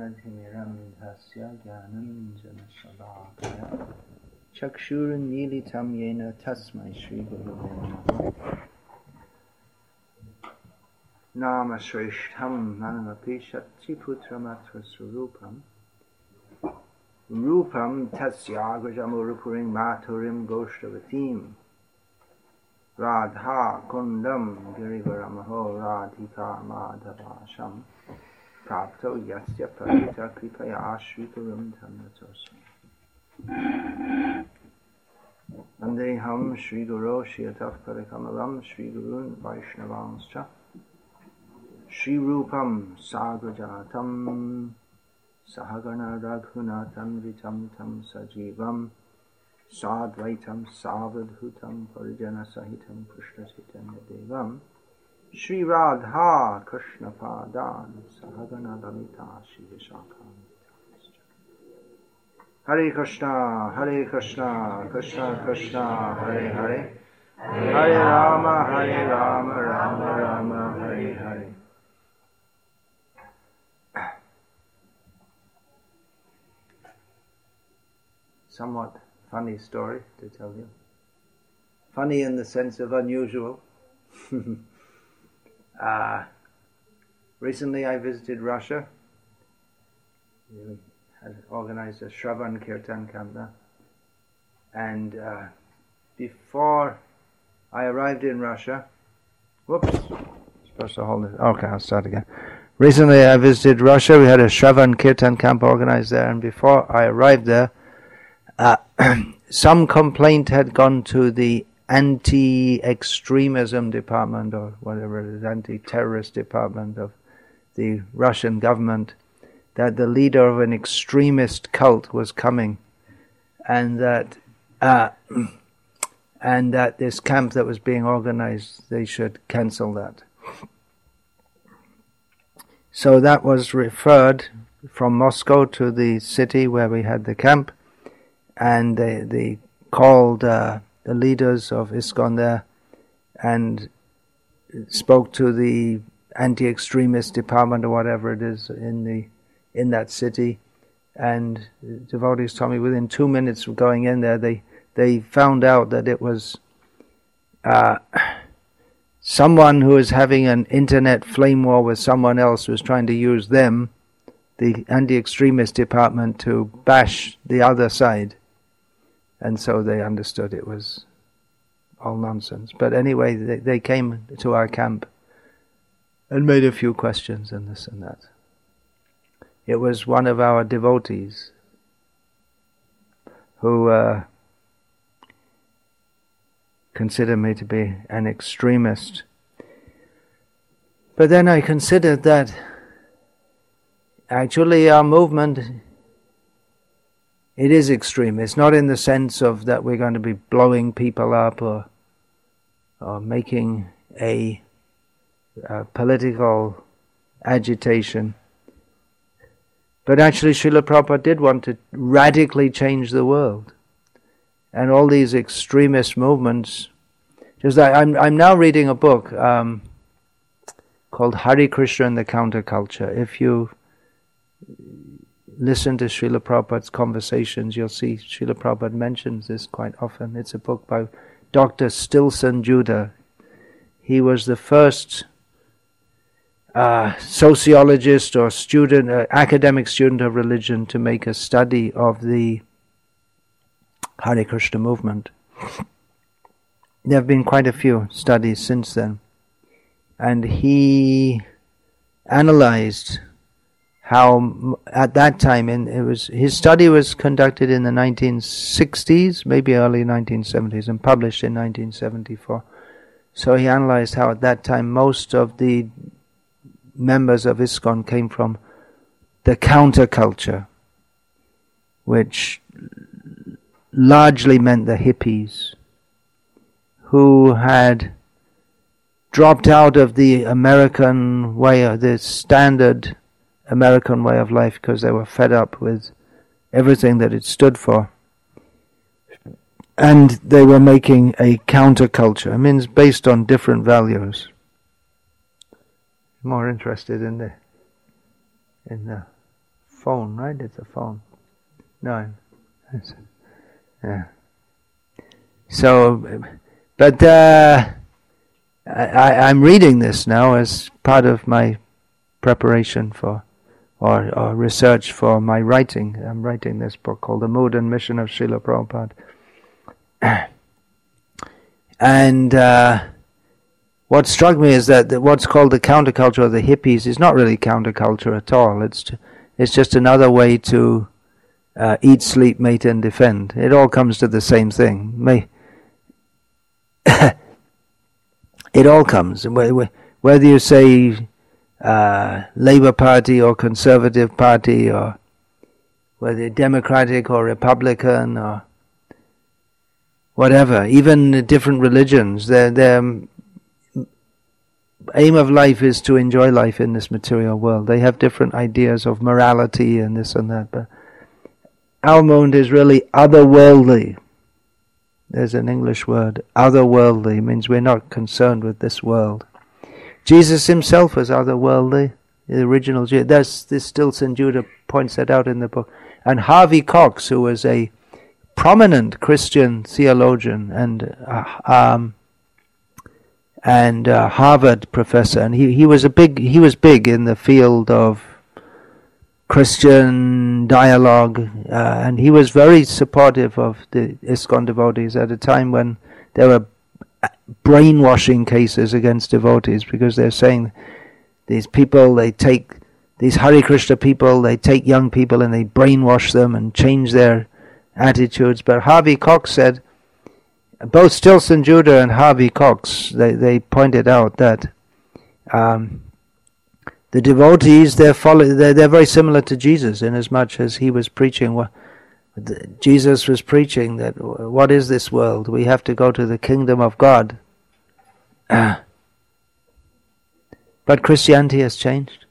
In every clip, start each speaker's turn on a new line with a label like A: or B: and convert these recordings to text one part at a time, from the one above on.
A: ज्ञानतिमिरं तस्य ज्ञानञ्जनशलाकया चक्षुरुन्मीलितं येन तस्मै श्रीगुरुवे नमः। नाम श्रेष्ठं मनमपि शक्तिपुत्रमत्र स्वरूपं रूपं तस्याग्रजमुरुपुरीं माथुरीं गोष्ठवतीं राधा कुण्डं गिरिवरमहो राधिका माधवाशं प्राप्तो यस्य परिता कृपया श्रीगुरुं धन्यतोऽस्मि। वन्देऽहं श्रीगुरो श्रीयतः पदकमलं श्रीगुरून् वैष्णवांश्च श्रीरूपं साग्रजातं सहगण रघुनाथान्वितं तं सजीवं साद्वैतं सावधूतं परिजनसहितं कृष्णचैतन्यदेवं श्रीराधा कृष्णपादान् सहगण ललिता श्रीविशाखान्वितांश्च। हरे कृष्णा कृष्ण कृष्ण हरे हरे, हरे Ram Ram Ram Hare Hare. Somewhat funny story to tell you. Funny in the sense of unusual. Recently I visited Russia. We had organized a Shravan Kirtan camp there. And before I arrived in Russia, supposed to hold it. Okay, I'll start again. Recently I visited Russia. We had a Shravan Kirtan camp organized there, and before I arrived there, some complaint had gone to the anti-extremism department, or whatever it is, anti-terrorist department of the Russian government, that the leader of an extremist cult was coming, and that this camp that was being organized, they should cancel that. So that was referred from Moscow to the city where we had the camp, and they called the leaders of ISKCON there and spoke to the anti-extremist department or whatever it is in that city. And devotees told me within 2 minutes of going in there, they found out that it was someone who was having an internet flame war with someone else who was trying to use them, the anti-extremist department, to bash the other side. And so they understood it was all nonsense. But anyway, they came to our camp and made a few questions and this and that. It was one of our devotees who considered me to be an extremist. But then I considered that actually our movement, it is extreme. It's not in the sense of that we're going to be blowing people up or making a political agitation. But actually Srila Prabhupada did want to radically change the world. And all these extremist movements, just like I'm now reading a book called Hare Krishna and the Counterculture. If you listen to Srila Prabhupada's conversations, you'll see Srila Prabhupada mentions this quite often. It's a book by Dr. Stilson Judah. He was the first sociologist or student, academic student of religion to make a study of the Hare Krishna movement. There have been quite a few studies since then. And he analyzed how at that time, his study was conducted in the 1960s, maybe early 1970s, and published in 1974. So he analyzed how at that time most of the members of ISKCON came from the counterculture, which largely meant the hippies, who had dropped out of the American way, the standard American way of life, because they were fed up with everything that it stood for. And they were making a counterculture. I mean, it's based on different values. More interested in the phone, right? It's a phone. No. Yeah. So, but I'm reading this now as part of my preparation for, or research for my writing. I'm writing this book called The Mood and Mission of Srila Prabhupada. And what struck me is that what's called the counterculture of the hippies is not really counterculture at all. It's just another way to eat, sleep, mate, and defend. It all comes to the same thing. It all comes. Whether you say Labour Party or Conservative Party, or whether you're Democratic or Republican or whatever, even different religions, their aim of life is to enjoy life in this material world. They have different ideas of morality and this and that, but Almond is really otherworldly. There's an English word, otherworldly, means we're not concerned with this world. Jesus himself was otherworldly, the original Jesus. This Stilson Judah points that out in the book. And Harvey Cox, who was a prominent Christian theologian and Harvard professor, and he was big in the field of Christian dialogue, and he was very supportive of the ISKCON devotees at a time when there were brainwashing cases against devotees, because they're saying these people, these Hare Krishna people, they take young people and they brainwash them and change their attitudes. But Harvey Cox said, both Stilson Judah and Harvey Cox, they pointed out that the devotees, they're very similar to Jesus, in as much as he was preaching. Jesus was preaching that what is this world? We have to go to the kingdom of God. But Christianity has changed.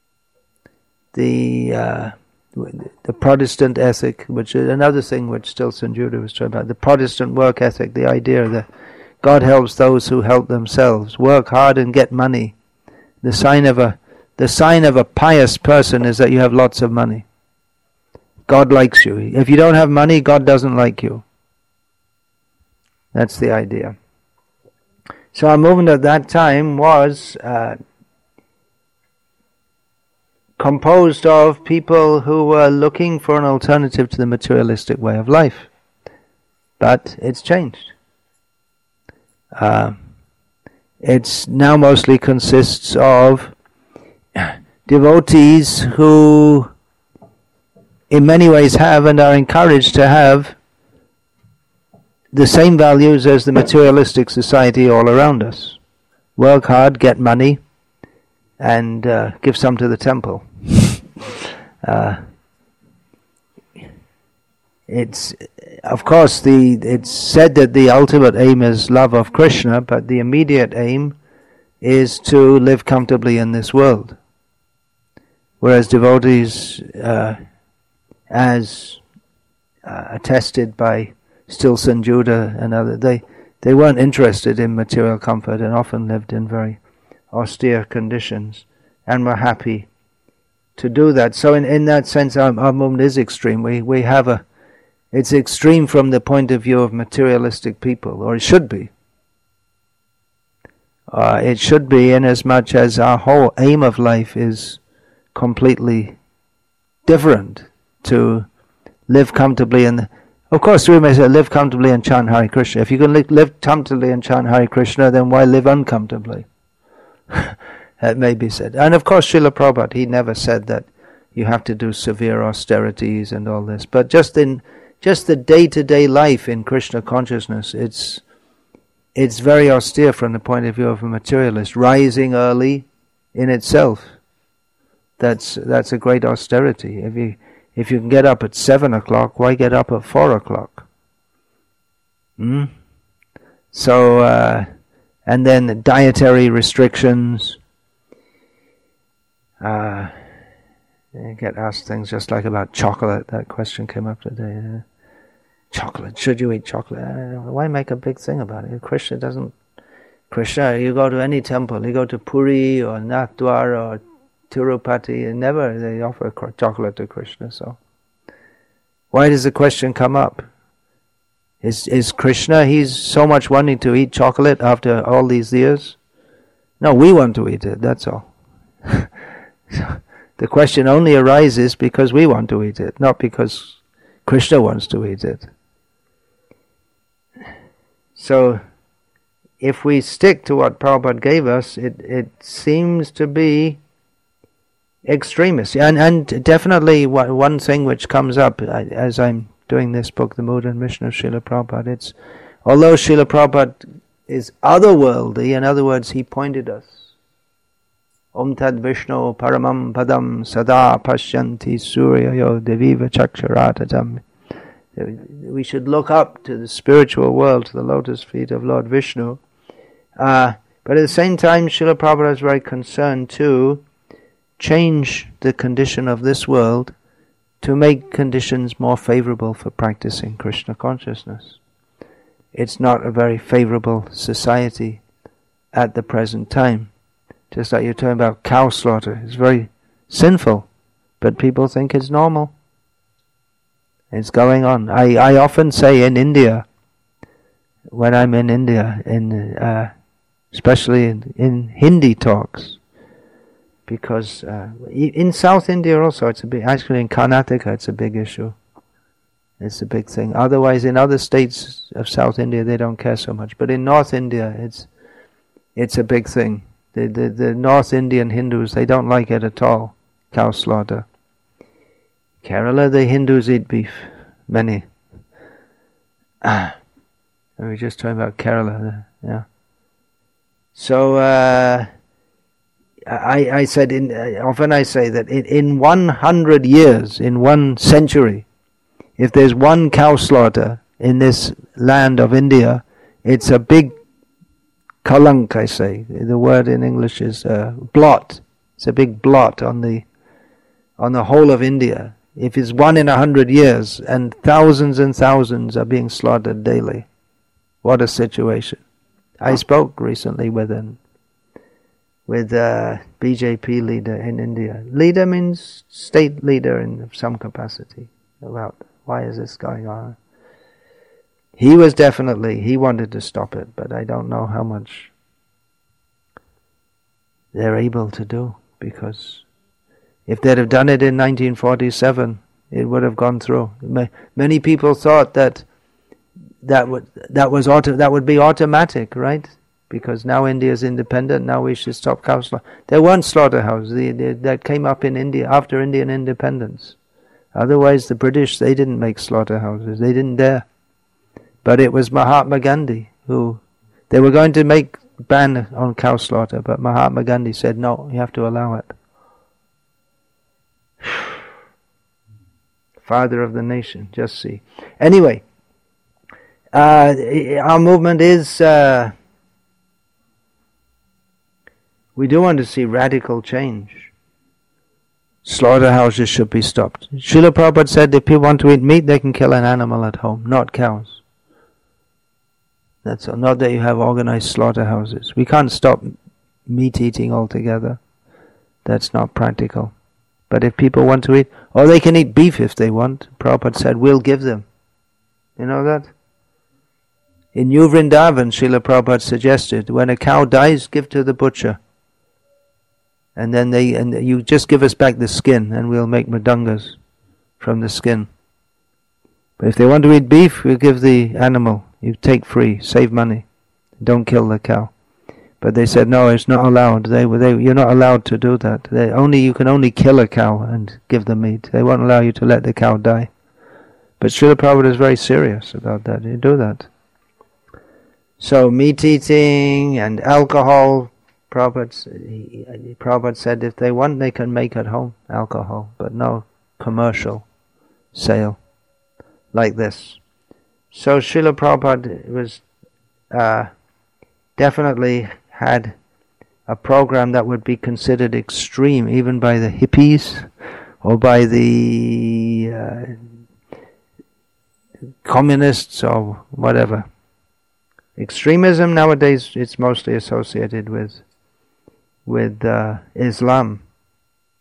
A: The Protestant ethic, which is another thing which Stilson Judah was talking about, the Protestant work ethic, the idea that God helps those who help themselves. Work hard and get money. The sign of a pious person is that you have lots of money. God likes you. If you don't have money, God doesn't like you. That's the idea. So our movement at that time was composed of people who were looking for an alternative to the materialistic way of life. But it's changed. It's now mostly consists of devotees who in many ways have and are encouraged to have the same values as the materialistic society all around us. Work hard, get money, and give some to the temple. It's said that the ultimate aim is love of Krishna, but the immediate aim is to live comfortably in this world. Whereas devotees, as attested by Stilson Judah and others, they weren't interested in material comfort and often lived in very austere conditions and were happy to do that. So in that sense, our movement is extreme. It's extreme from the point of view of materialistic people, or it should be. It should be, in as much as our whole aim of life is completely different, to live comfortably. Of course, we may say live comfortably and chant Hare Krishna. If you can live comfortably and chant Hare Krishna, then why live uncomfortably? That may be said. And of course, Srila Prabhupada, he never said that you have to do severe austerities and all this. But just the day-to-day life in Krishna consciousness, it's very austere from the point of view of a materialist. Rising early in itself, that's a great austerity. If you can get up at 7 o'clock, why get up at 4 o'clock? So, and then dietary restrictions. I get asked things just like about chocolate. That question came up today. Chocolate, should you eat chocolate? Why make a big thing about it? Krishna, you go to any temple, you go to Puri or Nathdwar or Tirupati, and never they offer chocolate to Krishna. So why does the question come up? Is Krishna, he's so much wanting to eat chocolate after all these years? No, we want to eat it, that's all. So the question only arises because we want to eat it, not because Krishna wants to eat it. So if we stick to what Prabhupada gave us, it seems to be extremist. And definitely one thing which comes up as I'm doing this book, The Mood and Mission of Srila Prabhupada, it's, although Srila Prabhupada is otherworldly, in other words, he pointed us. Om Tad Vishnu Paramam Padam Sada Pashyanti Suryayo Deviva Chaksharatam. We should look up to the spiritual world, to the lotus feet of Lord Vishnu. But at the same time, Srila Prabhupada is very concerned to change the condition of this world to make conditions more favorable for practicing Krishna consciousness. It's not a very favorable society at the present time. Just like you're talking about cow slaughter. It's very sinful, but people think it's normal. It's going on. I often say in India, when I'm in India, especially in Hindi talks, because in South India also it's a big, actually in Karnataka it's a big issue. It's a big thing. Otherwise in other states of South India they don't care so much. But in North India it's a big thing. The North Indian Hindus, they don't like it at all, cow slaughter. Kerala, the Hindus eat beef, many. And we're just talking about Kerala, yeah. So I said, often I say that in 100 years, in 1 century, if there's one cow slaughter in this land of India, it's a big kalank, I say. The word in English is blot. It's a big blot on the whole of India. If it's 1 in 100 years and thousands are being slaughtered daily, what a situation. I spoke recently with a BJP leader in India. Leader means state leader in some capacity, about why is this going on. He wanted to stop it, but I don't know how much they're able to do, because if they'd have done it in 1947, it would have gone through. Many people thought that would be automatic, right? Because now India is independent, now we should stop cow slaughter. There weren't slaughterhouses that came up in India after Indian independence. Otherwise the British, they didn't make slaughterhouses, they didn't dare. But it was Mahatma Gandhi who, they were going to ban on cow slaughter, but Mahatma Gandhi said, no, you have to allow it. Father of the nation, just see. Anyway, our movement is, we do want to see radical change. Slaughterhouses should be stopped. Srila Prabhupada said if people want to eat meat, they can kill an animal at home, not cows. That's all. Not that you have organized slaughterhouses. We can't stop meat eating altogether. That's not practical. But if people want to eat, or they can eat beef if they want. Prabhupada said, we'll give them. You know that? In New Vrindavan, Srila Prabhupada suggested, when a cow dies, give to the butcher. And then you just give us back the skin, and we'll make mridangas from the skin. But if they want to eat beef, we'll give the animal. You take free, save money. Don't kill the cow. But they said, no, it's not allowed. You're not allowed to do that. You can only kill a cow and give the meat. They won't allow you to let the cow die. But Srila Prabhupada is very serious about that. You do that. So meat eating and alcohol, Prabhupada said if they want, they can make at home alcohol, but no commercial sale like this. So Srila Prabhupada was definitely had a program that would be considered extreme even by the hippies or by the communists or whatever. Extremism nowadays, it's mostly associated with Islam.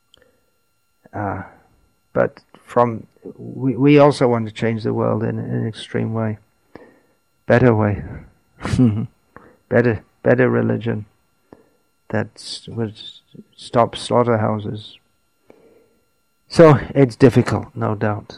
A: But we also want to change the world in an extreme way, better way, better religion that would stop slaughterhouses. So it's difficult, no doubt,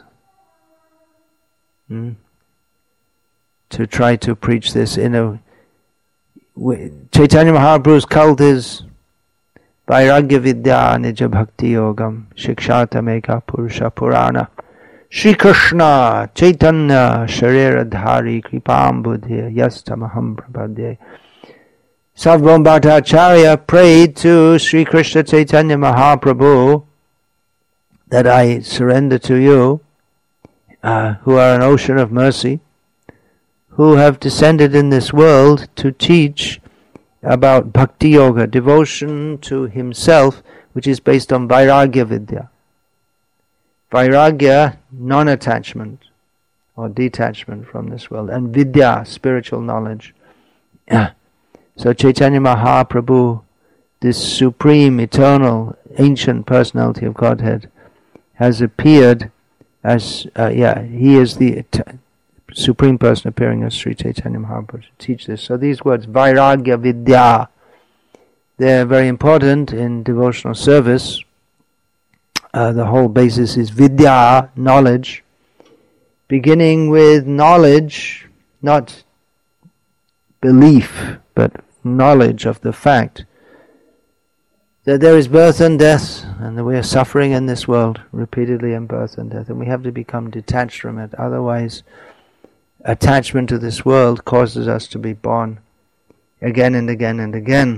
A: to try to preach this in a. Chaitanya Mahaprabhu's cult is Vairagya Vidya Nija Bhakti Yogam Shikshata Meka Purusha Purana Shri Krishna Chaitanya Sharira Dhari Kripam Buddhya Yastamaham Prabhadye. Sarvabhauma Bhattacharya prayed to Sri Krishna Chaitanya Mahaprabhu that I surrender to you, who are an ocean of mercy, who have descended in this world to teach about Bhakti Yoga, devotion to himself, which is based on Vairagya Vidya. Vairagya, non-attachment or detachment from this world, and Vidya, spiritual knowledge. So Chaitanya Mahaprabhu, this supreme, eternal, ancient personality of Godhead, has appeared as, he is the Supreme Person appearing as Sri Chaitanya Mahaprabhu to teach this. So these words, Vairagya Vidya, they're very important in devotional service. The whole basis is Vidya, knowledge. Beginning with knowledge, not belief, but knowledge of the fact that there is birth and death, and that we are suffering in this world repeatedly in birth and death, and we have to become detached from it. Otherwise, attachment to this world causes us to be born again and again and again.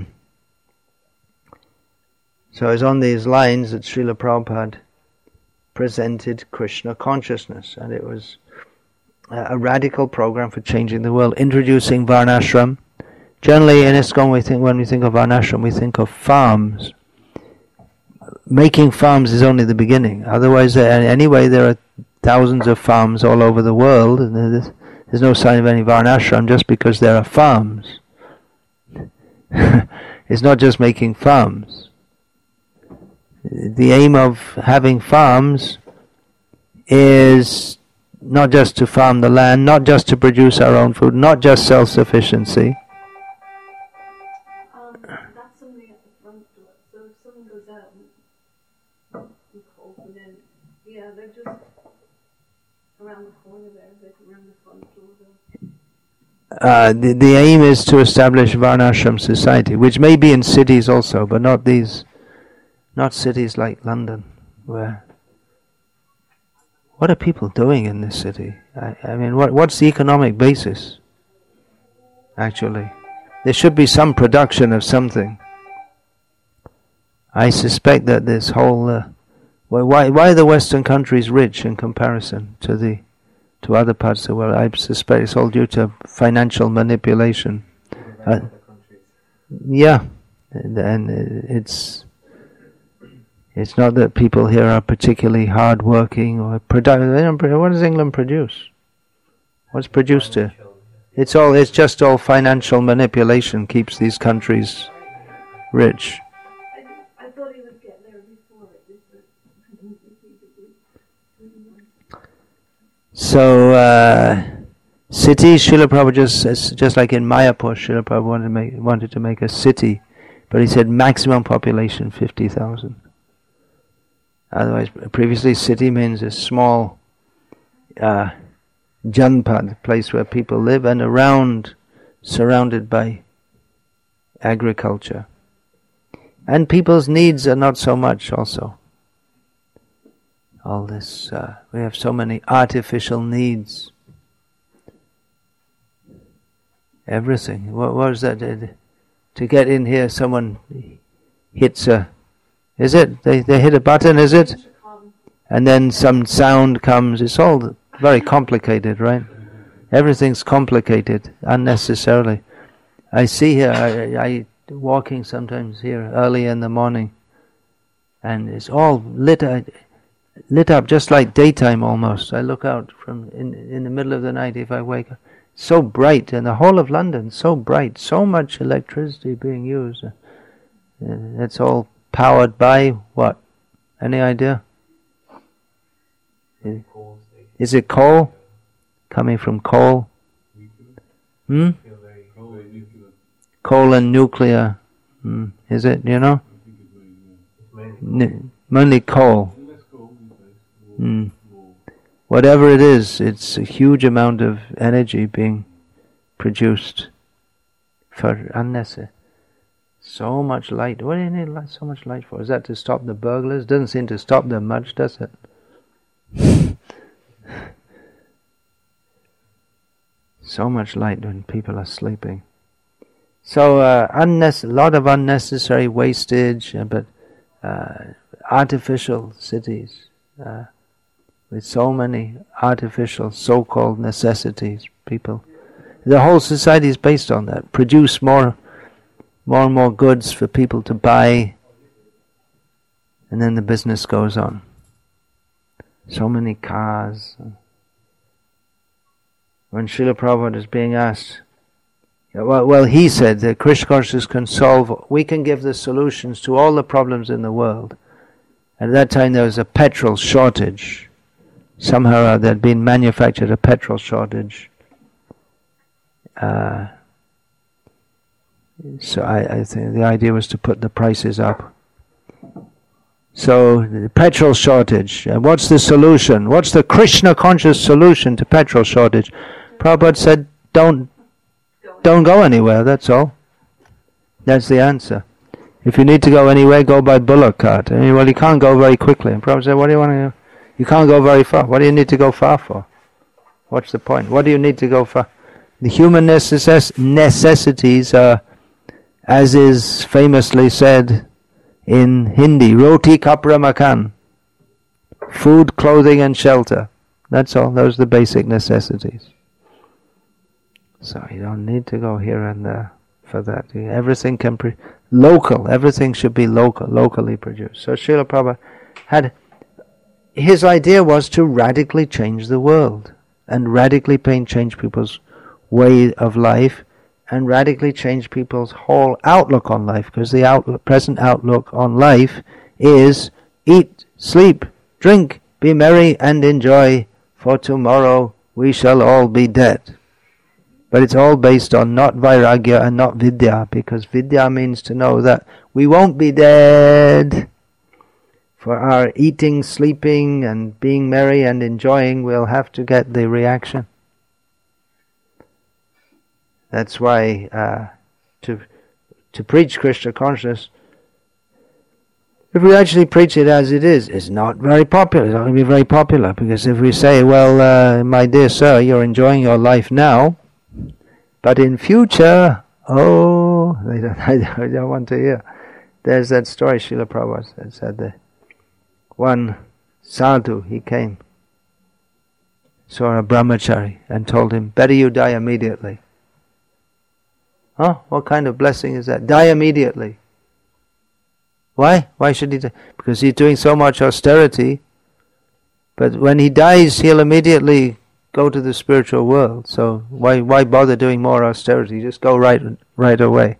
A: So it's on these lines that Srila Prabhupada presented Krishna consciousness, and it was a radical program for changing the world, introducing Varnashram. Generally in ISKCON when we think of Varnashram, we think of farms. Making farms is only the beginning. Otherwise, anyway, there are thousands of farms all over the world, and there's no sign of any Varnashram just because there are farms. It's not just making farms. The aim of having farms is not just to farm the land, not just to produce our own food, not just self-sufficiency.
B: That's somebody at the front door. So if someone goes out and calls them in, they're just around the corner there, around the front door.
A: The aim is to establish Varnashram society, which may be in cities also, but not cities like London, where what are people doing in this city? I mean, what's the economic basis? Actually, there should be some production of something. I suspect that this whole why are the Western countries rich in comparison to other parts of the world? I suspect it's all due to financial manipulation. Yeah, and it's not that people here are particularly hard-working or productive. What does England produce? What's produced here? It's just all financial manipulation keeps these countries rich.
B: I thought he would get there before it.
A: So, cities, Srila Prabhupada just like in Mayapur, Srila Prabhupada wanted to make a city, but he said maximum population 50,000. Otherwise, previously city means a small janpad, place where people live, and surrounded by agriculture. And people's needs are not so much also. All this, we have so many artificial needs. Everything. What was that? To get in here, someone hits a... Is it? They hit a button, is it? And then some sound comes. It's all very complicated, right? Everything's complicated, unnecessarily. I see here, I walking sometimes here early in the morning, and it's all lit up just like daytime almost. I look out from in the middle of the night if I wake up. So bright, and the whole of London, so bright, so much electricity being used. It's all powered by what? Any idea? Is it coal? Coming from coal? Coal and nuclear. Is it, you know? Mainly coal. Whatever it is, it's a huge amount of energy being produced for unnecessary. So much light. What do you need so much light for? Is that to stop the burglars? Doesn't seem to stop them much, does it? So much light when people are sleeping. So a lot of unnecessary wastage, but artificial cities with so many artificial so-called necessities. People, the whole society is based on that. Produce more and more goods for people to buy, and then the business goes on. So many cars. When Srila Prabhupada is being asked, well, he said that Krishna consciousness can solve, we can give the solutions to all the problems in the world. At that time there was a petrol shortage. Somehow there had been manufactured a petrol shortage. So I think the idea was to put the prices up. So the petrol shortage. What's the solution? What's the Krishna conscious solution to petrol shortage? Prabhupada said, don't go anywhere, that's all. That's the answer. If you need to go anywhere, go by bullock cart. Well, you can't go very quickly. And Prabhupada said, what do you want to do? You can't go very far. What do you need to go far for? What's the point? What do you need to go far? The human necessities are, as is famously said in Hindi, roti, kapra, makan. Food, clothing and shelter. That's all. Those are the basic necessities. So you don't need to go here and there for that. Everything can local. Everything should be locally produced. So Srila Prabhupada had, his idea was to radically change the world and radically change people's way of life and radically change people's whole outlook on life, because the present outlook on life is eat, sleep, drink, be merry and enjoy, for tomorrow we shall all be dead. But it's all based on not vairagya and not vidya, because vidya means to know that we won't be dead. For our eating, sleeping and being merry and enjoying, we'll have to get the reaction. That's why to preach Krishna consciousness, if we actually preach it as it is, it's not very popular. It's not going to be very popular, because if we say, well, my dear sir, you're enjoying your life now, but in future, they don't want to hear. There's that story Srila Prabhupada said that one sadhu, he came, saw a brahmachari and told him, better you die immediately. Huh? What kind of blessing is that? Die immediately. Why? Why should he die? Because he's doing so much austerity, but when he dies, he'll immediately go to the spiritual world. So why bother doing more austerity? Just go right away.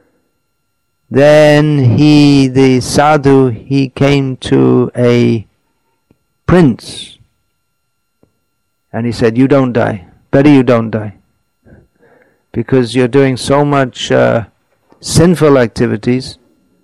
A: Then the sadhu, he came to a prince, and he said, you don't die. Better you don't die. Because you're doing so much sinful activities.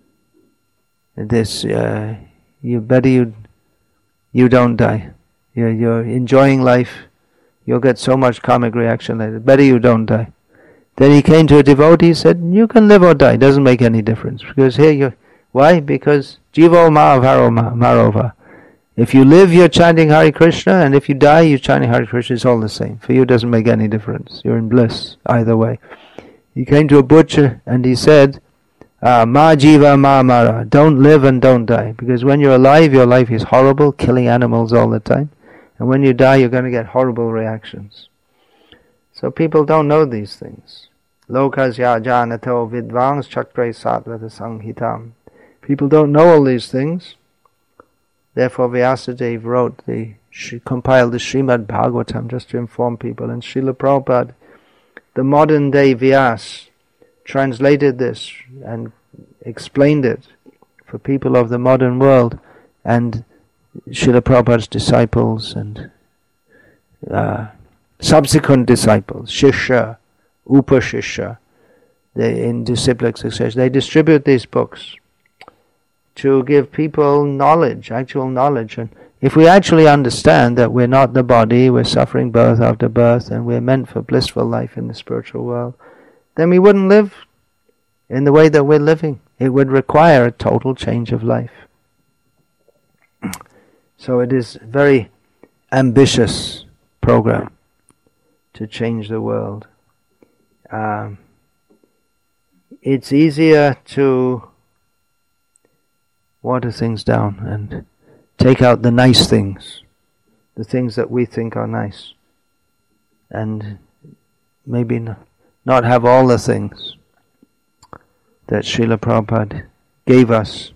A: You better you don't die. You're enjoying life. You'll get so much karmic reaction later. Better you don't die. Then he came to a devotee, he said, you can live or die, it doesn't make any difference. Because here why? Because Jivo Mahavaro Marova. If you live, you're chanting Hare Krishna, and if you die, you're chanting Hare Krishna, it's all the same. For you, it doesn't make any difference. You're in bliss, either way. He came to a butcher, and he said, Ma Jiva Ma Mara, don't live and don't die. Because when you're alive, your life is horrible, killing animals all the time. And when you die, you're going to get horrible reactions. So people don't know these things. Lokasya janato vidvans chakre satvata sanghitam. People don't know all these things. Therefore Vyasadeva compiled the Srimad Bhagavatam just to inform people. And Srila Prabhupada, the modern day Vyas, translated this and explained it for people of the modern world. And Srila Prabhupada's disciples and subsequent disciples, Shishya, Upashishya, in disciplic succession, they distribute these books to give people knowledge, actual knowledge. And if we actually understand that we're not the body, we're suffering birth after birth, and we're meant for blissful life in the spiritual world, then we wouldn't live in the way that we're living. It would require a total change of life. So it is a very ambitious program to change the world. It's easier to water things down and take out the nice things, the things that we think are nice, and maybe not have all the things that Srila Prabhupada gave us.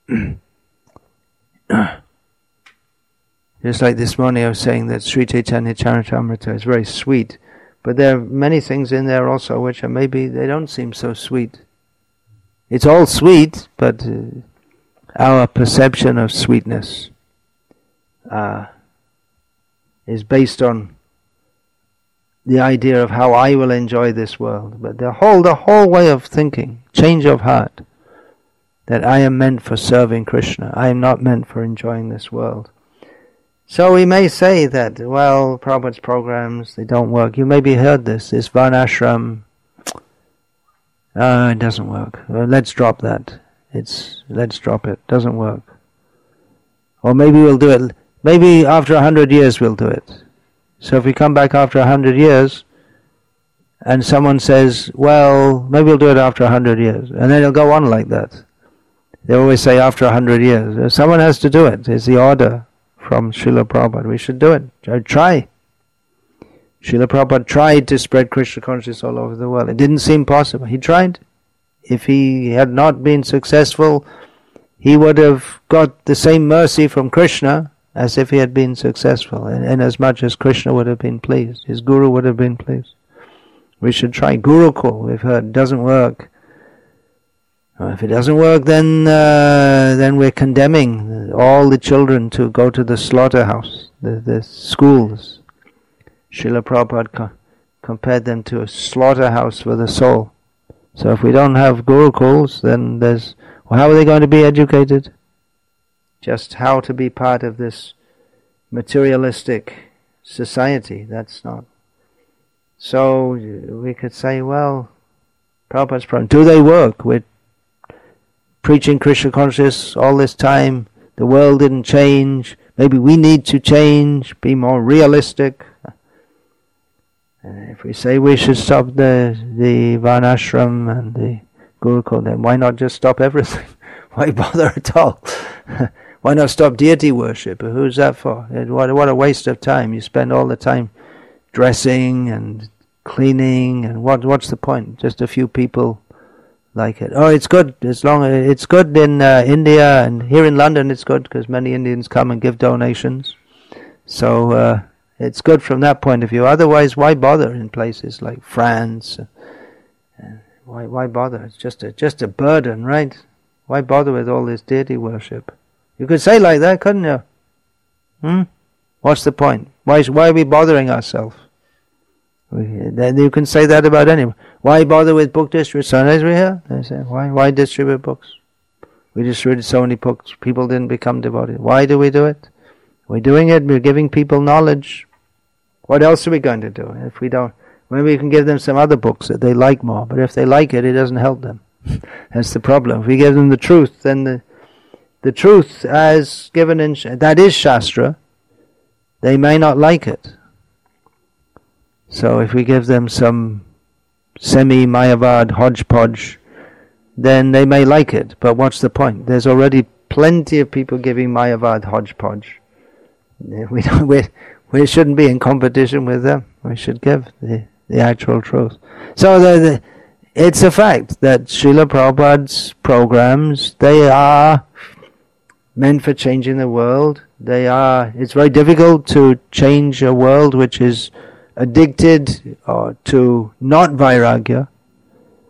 A: Just like this morning I was saying that Sri Chaitanya Charitamrita is very sweet, but there are many things in there also which are maybe they don't seem so sweet. It's all sweet, but our perception of sweetness is based on the idea of how I will enjoy this world. But the whole way of thinking, change of heart, that I am meant for serving Krishna. I am not meant for enjoying this world. So we may say that, well, Prabhupada's programs, they don't work. You maybe heard this Varnashram, it doesn't work. Let's drop that. Let's drop it. Doesn't work. Or maybe we'll do it. Maybe after 100 years we'll do it. So if we come back after 100 years, and someone says, well, maybe we'll do it after 100 years, and then it'll go on like that. They always say after 100 years. Someone has to do it. It's the order from Srila Prabhupada. We should do it. Try. Srila Prabhupada tried to spread Krishna consciousness all over the world. It didn't seem possible. He tried. If he had not been successful, he would have got the same mercy from Krishna as if he had been successful, in as much as Krishna would have been pleased. His Guru would have been pleased. We should try. Gurukul, we've heard, doesn't work. If it doesn't work, then we're condemning all the children to go to the slaughterhouse, the schools. Srila Prabhupada compared them to a slaughterhouse for the soul. So if we don't have gurukuls, then how are they going to be educated? Just how to be part of this materialistic society. That's not. So we could say, well, Prabhupada's program, do they work? We're preaching Krishna consciousness all this time. The world didn't change. Maybe we need to change, be more realistic. If we say we should stop the Varnashram and the Gurukul, then why not just stop everything? Why bother at all? Why not stop deity worship? Who's that for? What a waste of time. You spend all the time dressing and cleaning, and what's the point? Just a few people like it. Oh, it's good. It's good in India, and here in London it's good because many Indians come and give donations. So it's good from that point of view. Otherwise, why bother in places like France? Why bother? It's just a burden, right? Why bother with all this deity worship? You could say like that, couldn't you? What's the point? Why are we bothering ourselves? Then you can say that about anyone. Why bother with book distribution? Sundays we here. They say, why distribute books? We distributed so many books. People didn't become devoted. Why do we do it? We're doing it. We're giving people knowledge. What else are we going to do? If we don't, maybe we can give them some other books that they like more. But if they like it, it doesn't help them. That's the problem. If we give them the truth, then the truth as given in that is Shastra, they may not like it. So if we give them some semi-Mayavad hodgepodge, then they may like it. But what's the point? There's already plenty of people giving Mayavad hodgepodge. We shouldn't be in competition with them. We should give the actual truth. So it's a fact that Srila Prabhupada's programs, they are meant for changing the world. It's very difficult to change a world which is addicted to not vairagya,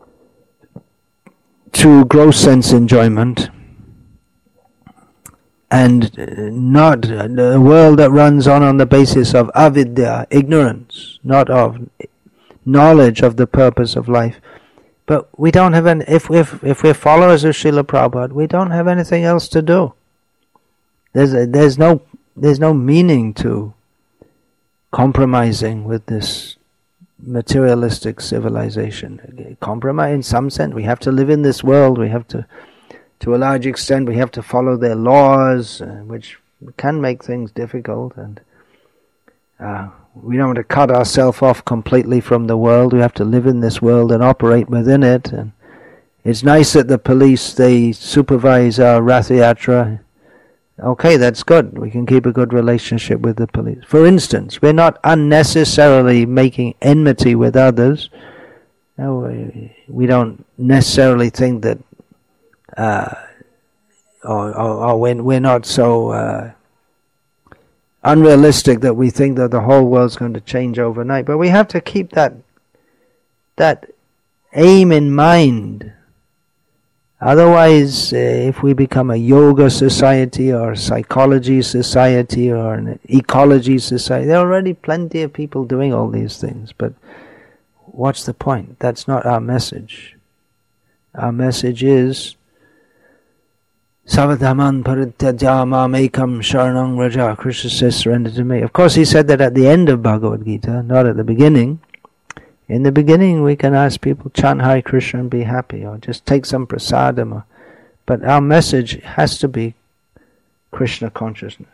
A: to gross sense enjoyment. and not a world that runs on the basis of avidya, ignorance, not of knowledge of the purpose of life. But we don't have if we're followers of Srila Prabhupada, we don't have anything else to do. There's no meaning to compromising with this materialistic civilization. Compromise in some sense. We have to live in this world. We have to a large extent, we have to follow their laws, which can make things difficult, and we don't want to cut ourselves off completely from the world. We have to live in this world and operate within it. And it's nice that the police, they supervise our Rath Yatra. Okay, that's good. We can keep a good relationship with the police. For instance, we're not unnecessarily making enmity with others. No, we don't necessarily think that we're not so unrealistic that we think that the whole world's going to change overnight. But we have to keep that aim in mind. Otherwise, if we become a yoga society or a psychology society or an ecology society, there are already plenty of people doing all these things. But what's the point? That's not our message. Our message is Savadhaman Parityaja Mam Ekam Sharanang Raja. Krishna says, surrender to me. Of course, he said that at the end of Bhagavad Gita, not at the beginning. In the beginning, we can ask people, chant Hare Krishna and be happy, or just take some prasadam. But our message has to be Krishna consciousness.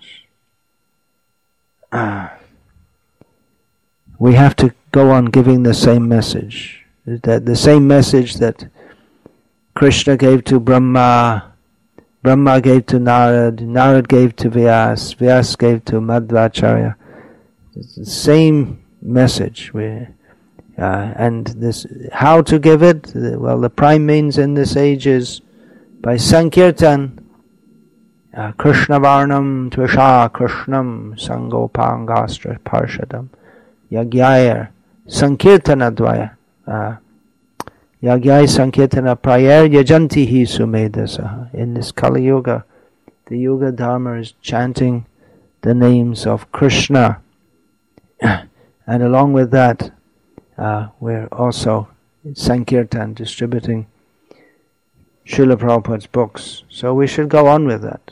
A: We have to go on giving the same message. The same message that Krishna gave to Brahma, Brahma gave to Narad, Narad gave to Vyas, Vyas gave to Madhvacharya. It's the same message. And this, how to give it? Well, the prime means in this age is by Sankirtan. Krishna Varnam Tvisha Krishnam Sangopangastra Parshadam Yagyaya Sankirtana Dvaya Yagyaya Sankirtana Prayer Yajanti Hi Sumedasa. In this Kali Yuga, the Yuga Dharma is chanting the names of Krishna. And along with that, we're also Sankirtan, distributing Srila Prabhupada's books. So we should go on with that.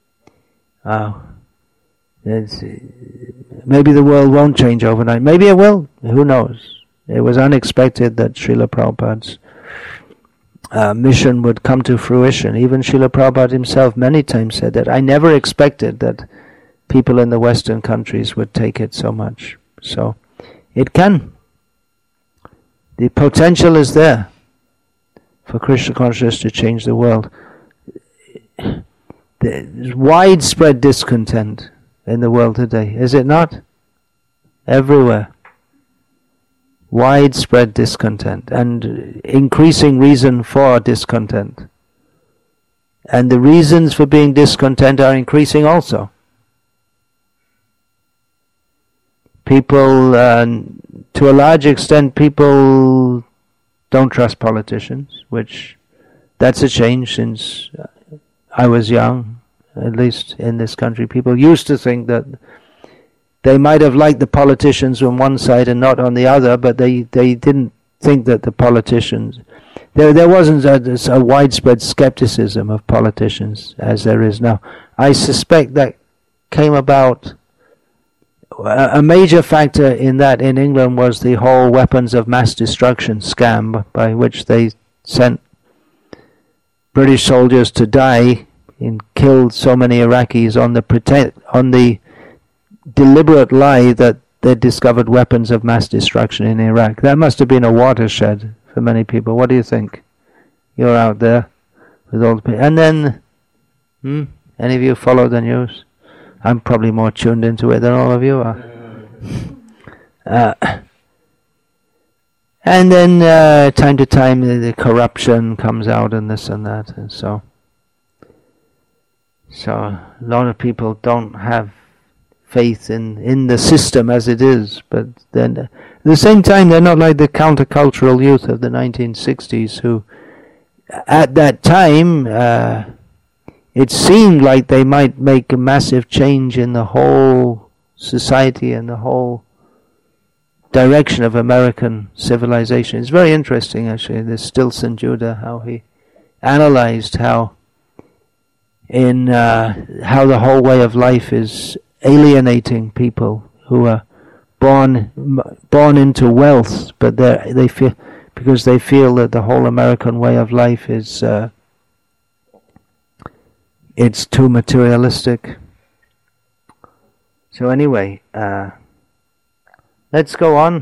A: Maybe the world won't change overnight. Maybe it will. Who knows? It was unexpected that Srila Prabhupada's mission would come to fruition. Even Srila Prabhupada himself many times said that, I never expected that people in the Western countries would take it so much. So it can. The potential is there for Krishna consciousness to change the world. There's widespread discontent in the world today, is it not? Everywhere. Widespread discontent and increasing reason for discontent. And the reasons for being discontent are increasing also. People, to a large extent, people don't trust politicians, which that's a change since I was young, at least in this country. People used to think that they might have liked the politicians on one side and not on the other, but they didn't think that the politicians... There wasn't a widespread skepticism of politicians as there is now. I suspect that came about... A major factor in that in England was the whole weapons of mass destruction scam, by which they sent British soldiers to die and killed so many Iraqis on the deliberate lie that they discovered weapons of mass destruction in Iraq. That must have been a watershed for many people. What do you think? You're out there with all the people. And then, any of you follow the news? I'm probably more tuned into it than all of you are. And then time to time the corruption comes out and this and that. And so a lot of people don't have faith in the system as it is. But then at the same time, they're not like the countercultural youth of the 1960s who at that time... it seemed like they might make a massive change in the whole society and the whole direction of American civilization. It's very interesting, actually, this Stilson Judah, how he analyzed how the whole way of life is alienating people who are born into wealth, but they feel, because they feel that the whole American way of life is it's too materialistic. So anyway, let's go on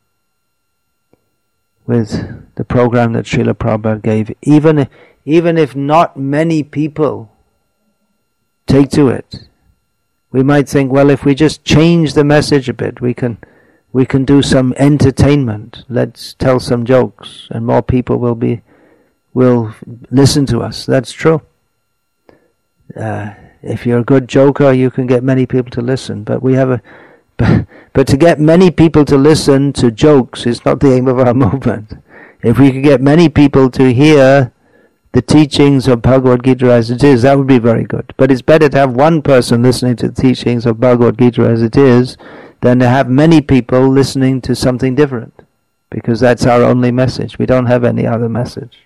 A: with the program that Srila Prabhupada gave. Even if not many people take to it, we might think, well, if we just change the message a bit, we can do some entertainment. Let's tell some jokes, and more people will listen to us. That's true. If you're a good joker, you can get many people to listen. But but to get many people to listen to jokes is not the aim of our movement. If we could get many people to hear the teachings of Bhagavad Gita as it is, that would be very good. But it's better to have one person listening to the teachings of Bhagavad Gita as it is than to have many people listening to something different, because that's our only message. We don't have any other message.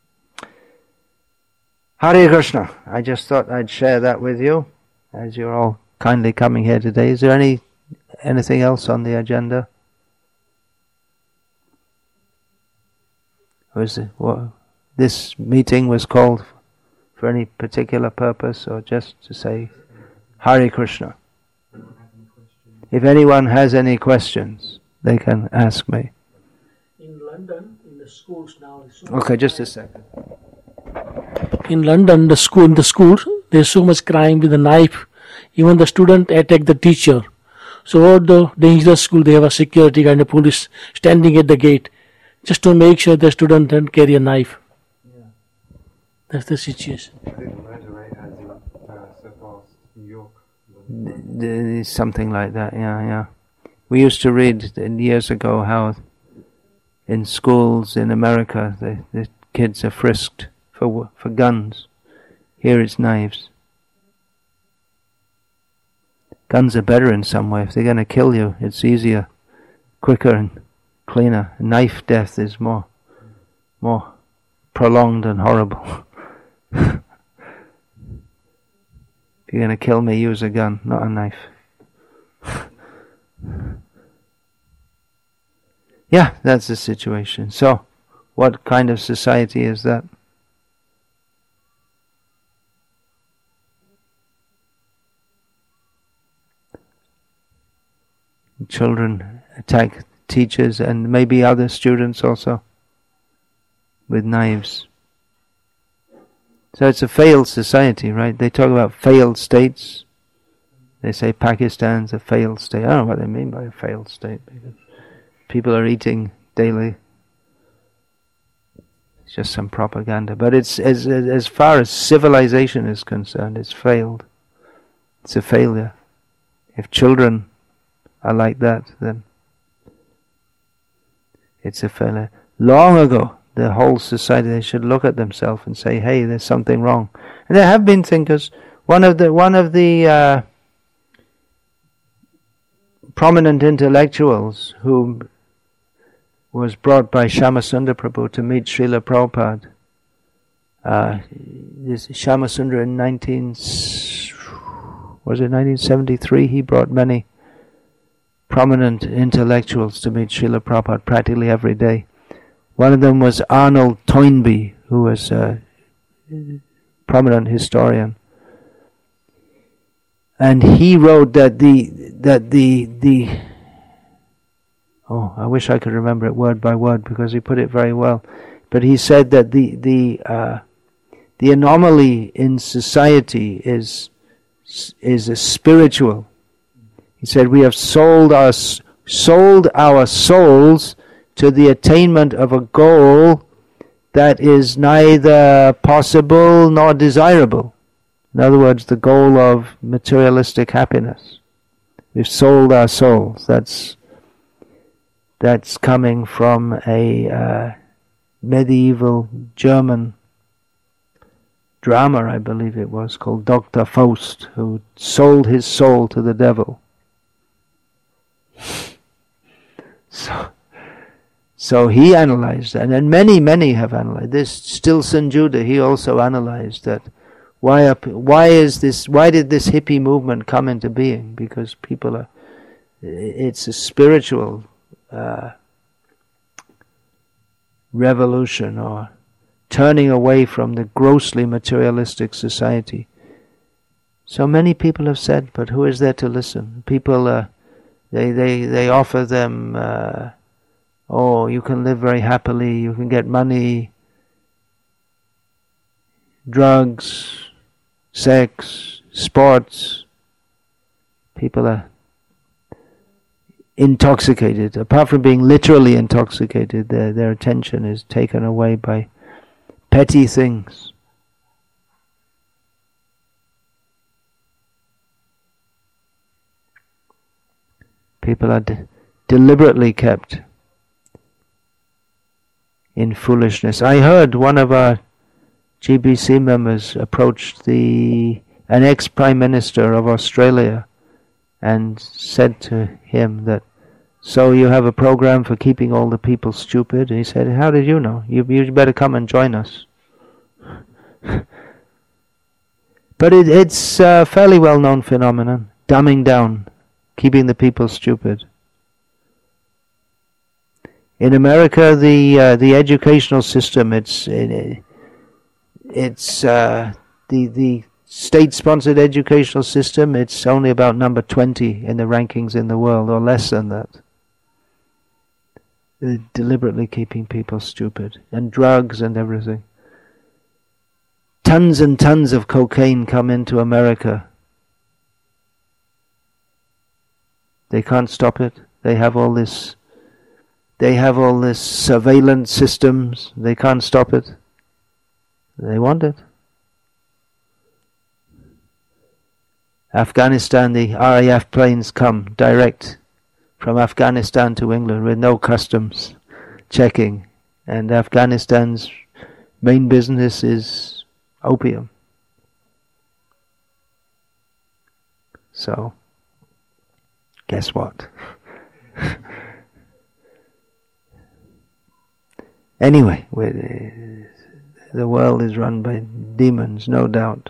A: Hare Krishna. I just thought I'd share that with you as you're all kindly coming here today. Is there anything else on the agenda? Or is it, this meeting was called for any particular purpose, or just to say Hare Krishna? If anyone has any questions, they can ask me.
C: In London, in the schools now...
A: Okay, just a second.
C: In London, the schools, there's so much crime with a knife. Even the student attack the teacher. So all the dangerous school, they have a security guard and a police standing at the gate just to make sure the student doesn't carry a knife. Yeah. That's the situation.
D: I think Monterey has surpassed New York.
A: Something like that, yeah. We used to read years ago how in schools in America the kids are frisked for guns. Here it's knives. Guns are better in some way. If they're going to kill you, it's easier, quicker and cleaner. Knife death is more prolonged and horrible. If you're going to kill me, use a gun, not a knife. Yeah, that's the situation. So, what kind of society is that? Children attack teachers and maybe other students also with knives. So it's a failed society, right? They talk about failed states. They say Pakistan's a failed state. I don't know what they mean by a failed state, because people are eating daily. It's just some propaganda. But it's as far as civilization is concerned, it's failed. It's a failure. If children are like that, then it's a failure. Long ago, the whole society, they should look at themselves and say, hey, there's something wrong. And there have been thinkers. One of the prominent intellectuals who was brought by Shyamasundar Prabhu to meet Srila Prabhupada. This Shyamasundar in 1973, he brought many prominent intellectuals to meet Srila Prabhupada practically every day. One of them was Arnold Toynbee, who was a prominent historian. And he wrote that I wish I could remember it word by word, because he put it very well. But he said that the anomaly in society is a spiritual. He said we have sold our souls to the attainment of a goal that is neither possible nor desirable. In other words, the goal of materialistic happiness. We've sold our souls. That's coming from a medieval German drama, I believe it was, called Dr. Faust, who sold his soul to the devil. So he analyzed that, and many have analyzed this. Still Sanjuda, he also analyzed that. Why did this hippie movement come into being? Because people are. It's a spiritual revolution, or turning away from the grossly materialistic society. So many people have said, but who is there to listen? People, they offer them, you can live very happily, you can get money, drugs, sex, sports. People are intoxicated. Apart from being literally intoxicated, their attention is taken away by petty things. People are deliberately kept in foolishness. I heard one of our GBC members approached an ex-Prime Minister of Australia and said to him that, so you have a program for keeping all the people stupid? And he said, how did you know? You better come and join us. But it's a fairly well-known phenomenon, dumbing down, keeping the people stupid. In America, the educational system, the state-sponsored educational system, it's only about number 20 in the rankings in the world, or less than that. They're deliberately keeping people stupid, and drugs and everything. Tons and tons of cocaine come into America. They can't stop it. They have all this surveillance systems. They can't stop it. They want it. Afghanistan, the RAF planes come direct from Afghanistan to England with no customs checking, and Afghanistan's main business is opium. So, guess what? Anyway, the world is run by demons, no doubt.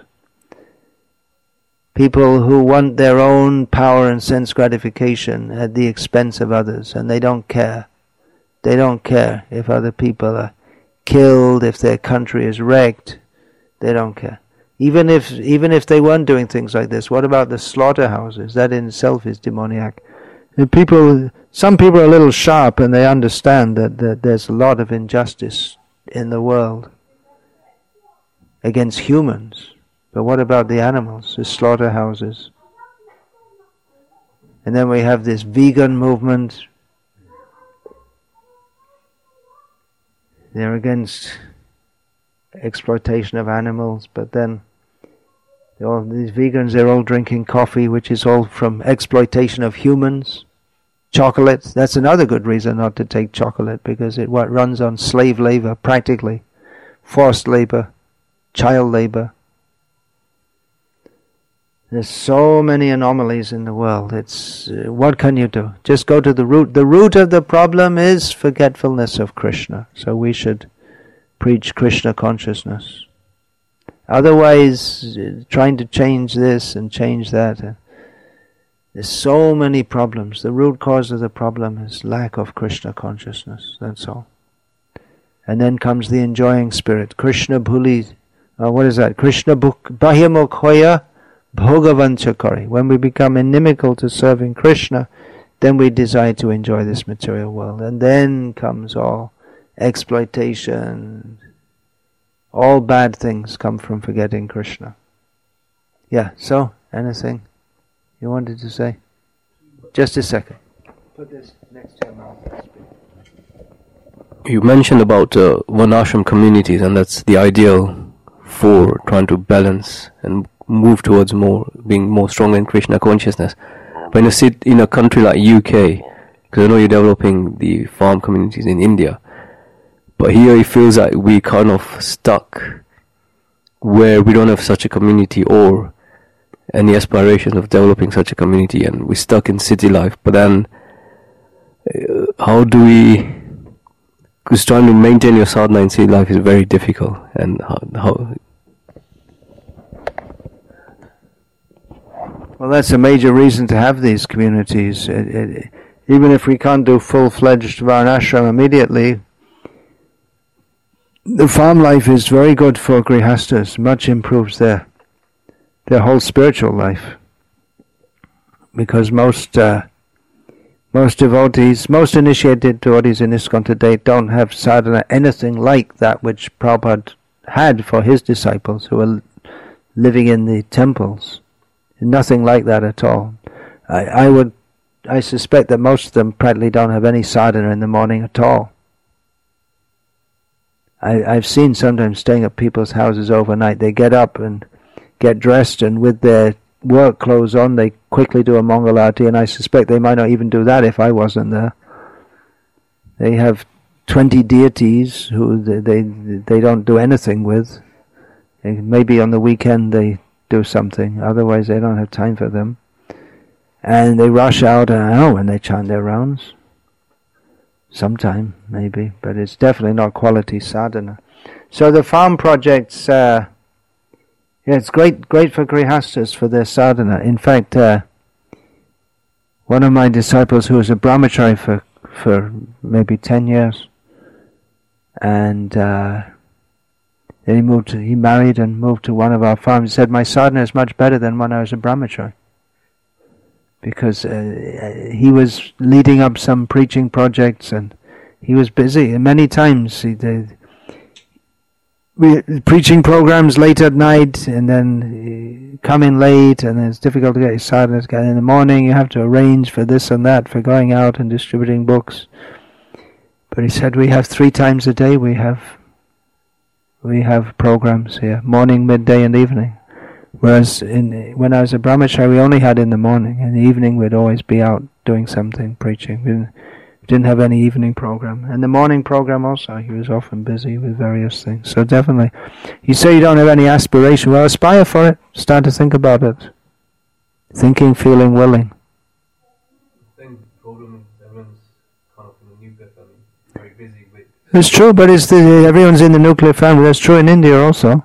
A: People who want their own power and sense gratification at the expense of others, and they don't care. They don't care if other people are killed, if their country is wrecked. They don't care. Even if they weren't doing things like this, what about the slaughterhouses? That in itself is demoniac. Some people are a little sharp, and they understand that there's a lot of injustice in the world against humans. But what about the animals, the slaughterhouses? And then we have this vegan movement. They're against exploitation of animals, but then these vegans, they're all drinking coffee, which is all from exploitation of humans. Chocolate, that's another good reason not to take chocolate, because it runs on slave labor, practically. Forced labor, child labor. There's so many anomalies in the world. What can you do? Just go to the root. The root of the problem is forgetfulness of Krishna. So we should preach Krishna consciousness. Otherwise, trying to change this and change that, there's so many problems. The root cause of the problem is lack of Krishna consciousness. That's all. And then comes the enjoying spirit. Krishna bhuli. What is that? Krishna bahimukhoya bhogavanchakari. When we become inimical to serving Krishna, then we desire to enjoy this material world. And then comes all exploitation. All bad things come from forgetting Krishna. Yeah, so, anything you wanted to say? Just a second. Put this next to your mouth.
E: You mentioned about Varnashram communities, and that's the ideal for trying to balance and move towards being more strong in Krishna consciousness. But in a country like UK, because I know you're developing the farm communities in India, but here it feels like we kind of stuck where we don't have such a community or any aspiration of developing such a community, and we're stuck in city life. But then, how do we? Because trying to maintain your sadhana in city life is very difficult, and how
A: Well, that's a major reason to have these communities. Even if we can't do full-fledged varnashram immediately, the farm life is very good for grihastas. Much improves their whole spiritual life, because most devotees, most initiated devotees in ISKCON to date, don't have sadhana anything like that which Prabhupada had for his disciples who were living in the temples. Nothing like that at all. I suspect that most of them practically don't have any sadhana in the morning at all. I've seen sometimes staying at people's houses overnight. They get up and get dressed, and with their work clothes on, they quickly do a Mangalarti, and I suspect they might not even do that if I wasn't there. They have 20 deities who they don't do anything with. Maybe on the weekend they do something, otherwise they don't have time for them. And they rush out when they chant their rounds. Sometime, maybe, but it's definitely not quality sadhana. So the farm projects, it's great for grihastas for their sadhana. In fact, one of my disciples who was a brahmachari for maybe 10 years, and then he married and moved to one of our farms. He said, my sadhana is much better than when I was a brahmachari. Because he was leading up some preaching projects, and he was busy. And many times preaching programs late at night, and then come in late, and then it's difficult to get your sadhana. In the morning you have to arrange for this and that, for going out and distributing books. But he said, we have 3 times a day, we have programs here, morning, midday and evening. Whereas when I was a brahmachari, we only had in the morning. In the evening we'd always be out doing something, preaching. We didn't have any evening program. And the morning program also, he was often busy with various things. So definitely, you say you don't have any aspiration, well, aspire for it. Start to think about it. Thinking, feeling, willing.
E: I think the problem is everyone's kind of in a nuclear family, very busy with...
A: It's true, but everyone's in the nuclear family. That's true in India also.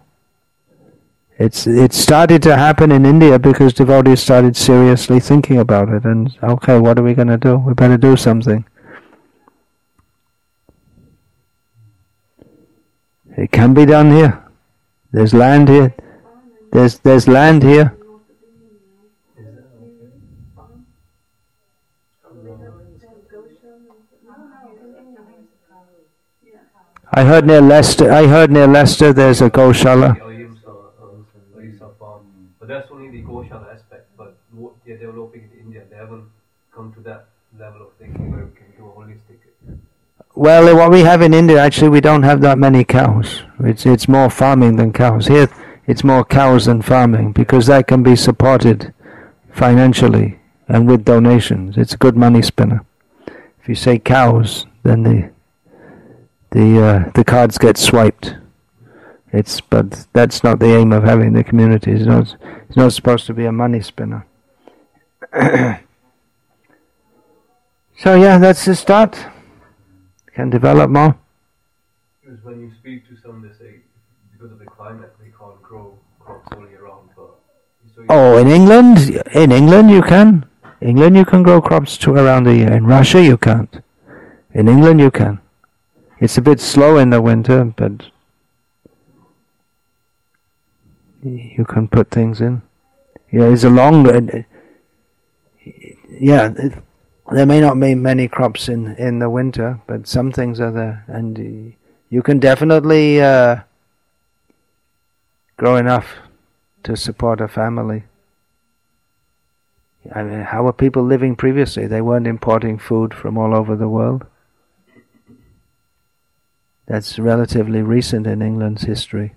A: It started to happen in India because devotees started seriously thinking about it, and okay, what are we going to do? We better do something. It can be done here. There's land here. There's land here. I heard near Leicester there's a Goshala.
E: But that's only the Goshala aspect. But what they're developing in India, they haven't come to that level of thinking where we can do a holistic.
A: Well, what we have in India, actually, we don't have that many cows. It's more farming than cows. Here, it's more cows than farming, because that can be supported financially and with donations. It's a good money spinner. If you say cows, then the cards get swiped. But that's not the aim of having the community. It's not supposed to be a money spinner. So yeah, that's the start. Can develop more.
E: Because when you speak to some, they say because of the climate they can't grow crops all year round. But
A: in England you can. England you can grow crops around the year. In Russia you can't. In England you can. It's a bit slow in the winter, but you can put things in. Yeah, it's a long. There may not be many crops in the winter, but some things are there, and you can definitely grow enough to support a family. I mean, how were people living previously? They weren't importing food from all over the world. That's relatively recent in England's history.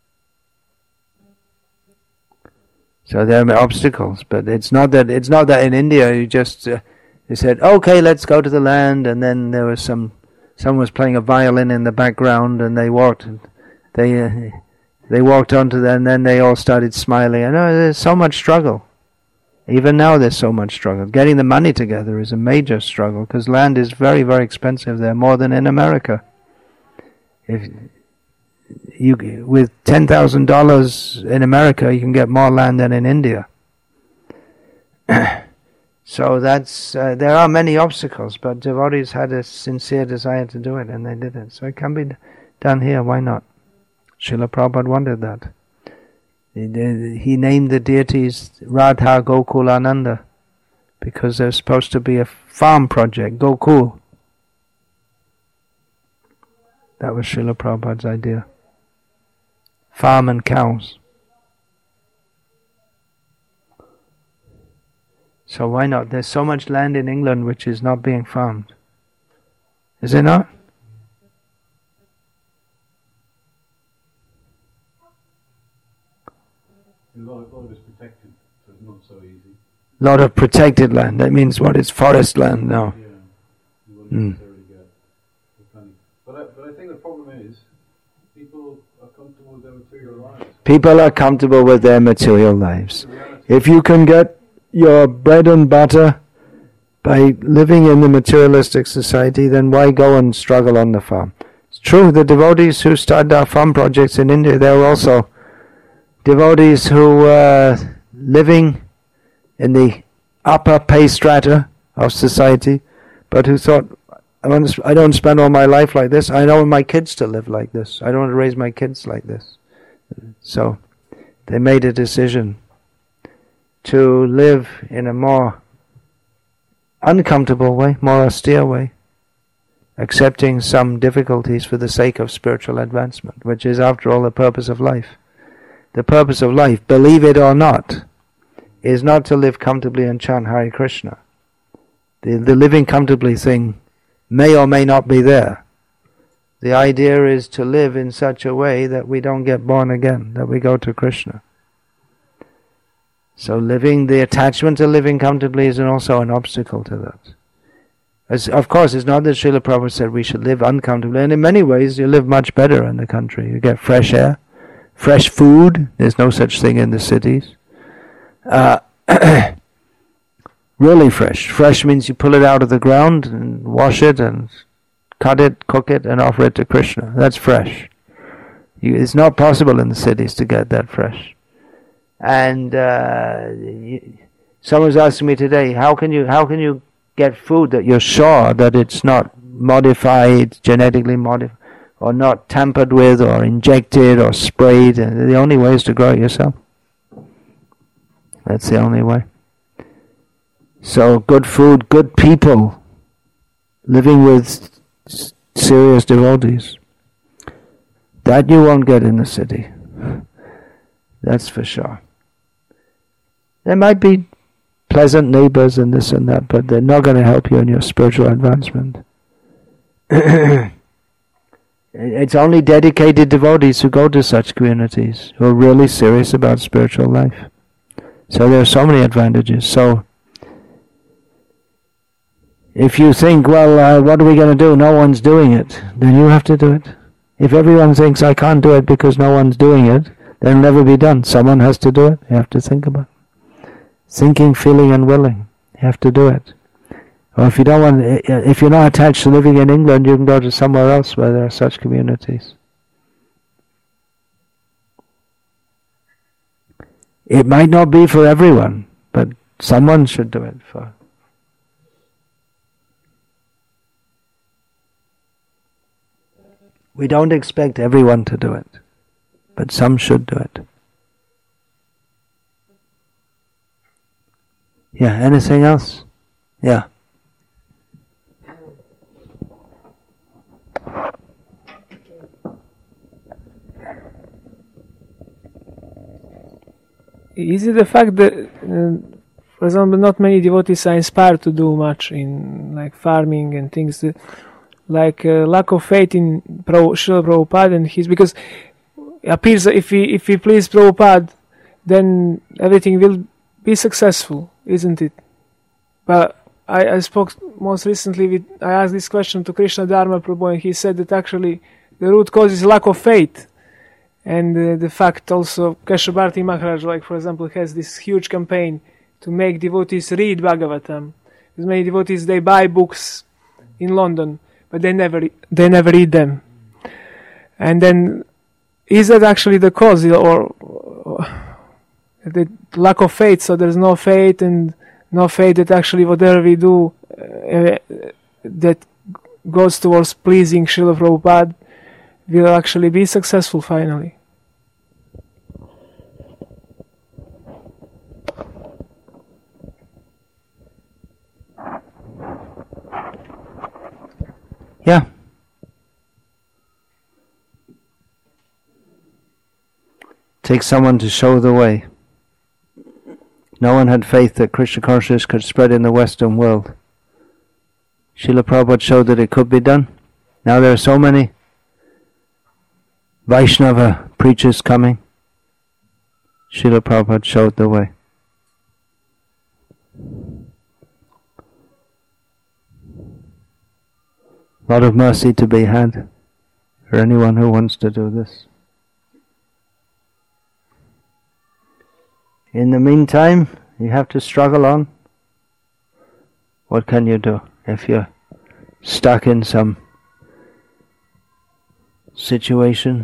A: So there are obstacles, but it's not that in India you just they said, okay, let's go to the land, and then there was someone was playing a violin in the background, and they walked. And they They walked onto that, and then they all started smiling. I know there's so much struggle. Even now there's so much struggle. Getting the money together is a major struggle because land is very, very expensive there, more than in America. If you, with $10,000 in America, you can get more land than in India. So that's there are many obstacles, but devotees had a sincere desire to do it, and they did it. So it can be done here. Why not? Srila Prabhupada wanted that. He named the deities Radha Gokulananda because there's supposed to be a farm project, Gokul. That was Srila Prabhupada's idea. Farm and cows. So why not? There's so much land in England which is not being farmed. Is it not?
F: A lot of it's protected, so it's not so easy.
A: A lot of protected land. That means what? It's forest land now.
F: Yeah, you won't necessarily get plenty. But I think the problem is people are comfortable with their material lives.
A: People are comfortable with their material lives. If you can get your bread and butter by living in the materialistic society, then why go and struggle on the farm? It's true, the devotees who started our farm projects in India, they were also devotees who were living in the upper pay strata of society, but who thought, I don't spend all my life like this, I don't want my kids to live like this, I don't want to raise my kids like this. So they made a decision to live in a more uncomfortable way, more austere way, accepting some difficulties for the sake of spiritual advancement, which is after all the purpose of life. The purpose of life, believe it or not, is not to live comfortably and chant Hare Krishna. The living comfortably thing may or may not be there. The idea is to live in such a way that we don't get born again, that we go to Krishna. So the attachment to living comfortably is also an obstacle to that. Of course, it's not that Srila Prabhupada said we should live uncomfortably, and in many ways you live much better in the country. You get fresh air, fresh food. There's no such thing in the cities. Really fresh. Fresh means you pull it out of the ground and wash it and cut it, cook it, and offer it to Krishna. That's fresh. It's not possible in the cities to get that fresh. And someone was asking me today, how can you get food that you're sure that it's not modified, genetically modified, or not tampered with, or injected, or sprayed? And the only way is to grow it yourself. That's the only way. So good food, good people, living with serious devotees. That you won't get in the city. That's for sure. There might be pleasant neighbors and this and that, but they're not going to help you in your spiritual advancement. It's only dedicated devotees who go to such communities, who are really serious about spiritual life. So there are so many advantages. So if you think, well, what are we going to do? No one's doing it. Then you have to do it. If everyone thinks I can't do it because no one's doing it, then it'll never be done. Someone has to do it. You have to think about it. Thinking, feeling, and willing. You have to do it. Or if you're not attached to living in England, you can go to somewhere else where there are such communities. It might not be for everyone, but someone should do it for. We don't expect everyone to do it, but some should do it. Yeah, anything else? Yeah.
G: Is it the fact that, for example, not many devotees are inspired to do much in like farming and things, like lack of faith in Srila Prabhupada and his, because it appears that if we please Prabhupada, then everything will be successful, isn't it? But I spoke most recently I asked this question to Krishna Dharma Prabhu, and he said that actually the root cause is lack of faith. And the fact also, Keshavarti Maharaj, like for example, has this huge campaign to make devotees read Bhagavatam. Because many devotees, they buy books in London, but they never read them. And then, is that actually the cause, or the lack of faith? So there's no faith, and no faith that actually whatever we do that goes towards pleasing Srila Prabhupada will actually be successful finally.
A: Yeah. Takes someone to show the way. No one had faith that Krishna consciousness could spread in the Western world. Srila Prabhupada showed that it could be done. Now there are so many Vaishnava preachers coming. Srila Prabhupada showed the way. A lot of mercy to be had for anyone who wants to do this. In the meantime, you have to struggle on. What can you do if you're stuck in some situation?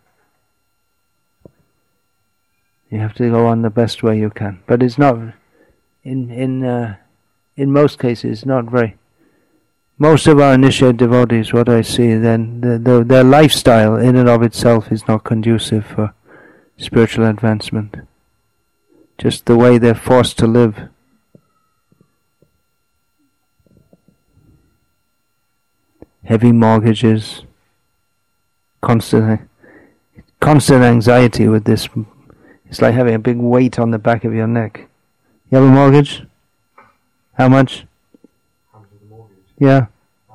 A: You have to go on the best way you can. But it's not, in most cases, not very. Most of our initiated devotees, what I see, then their lifestyle in and of itself is not conducive for spiritual advancement. Just the way they're forced to live. Heavy mortgages, constant anxiety with this. It's like having a big weight on the back of your neck. You have a mortgage? How much?
D: How much is the mortgage?
A: Yeah.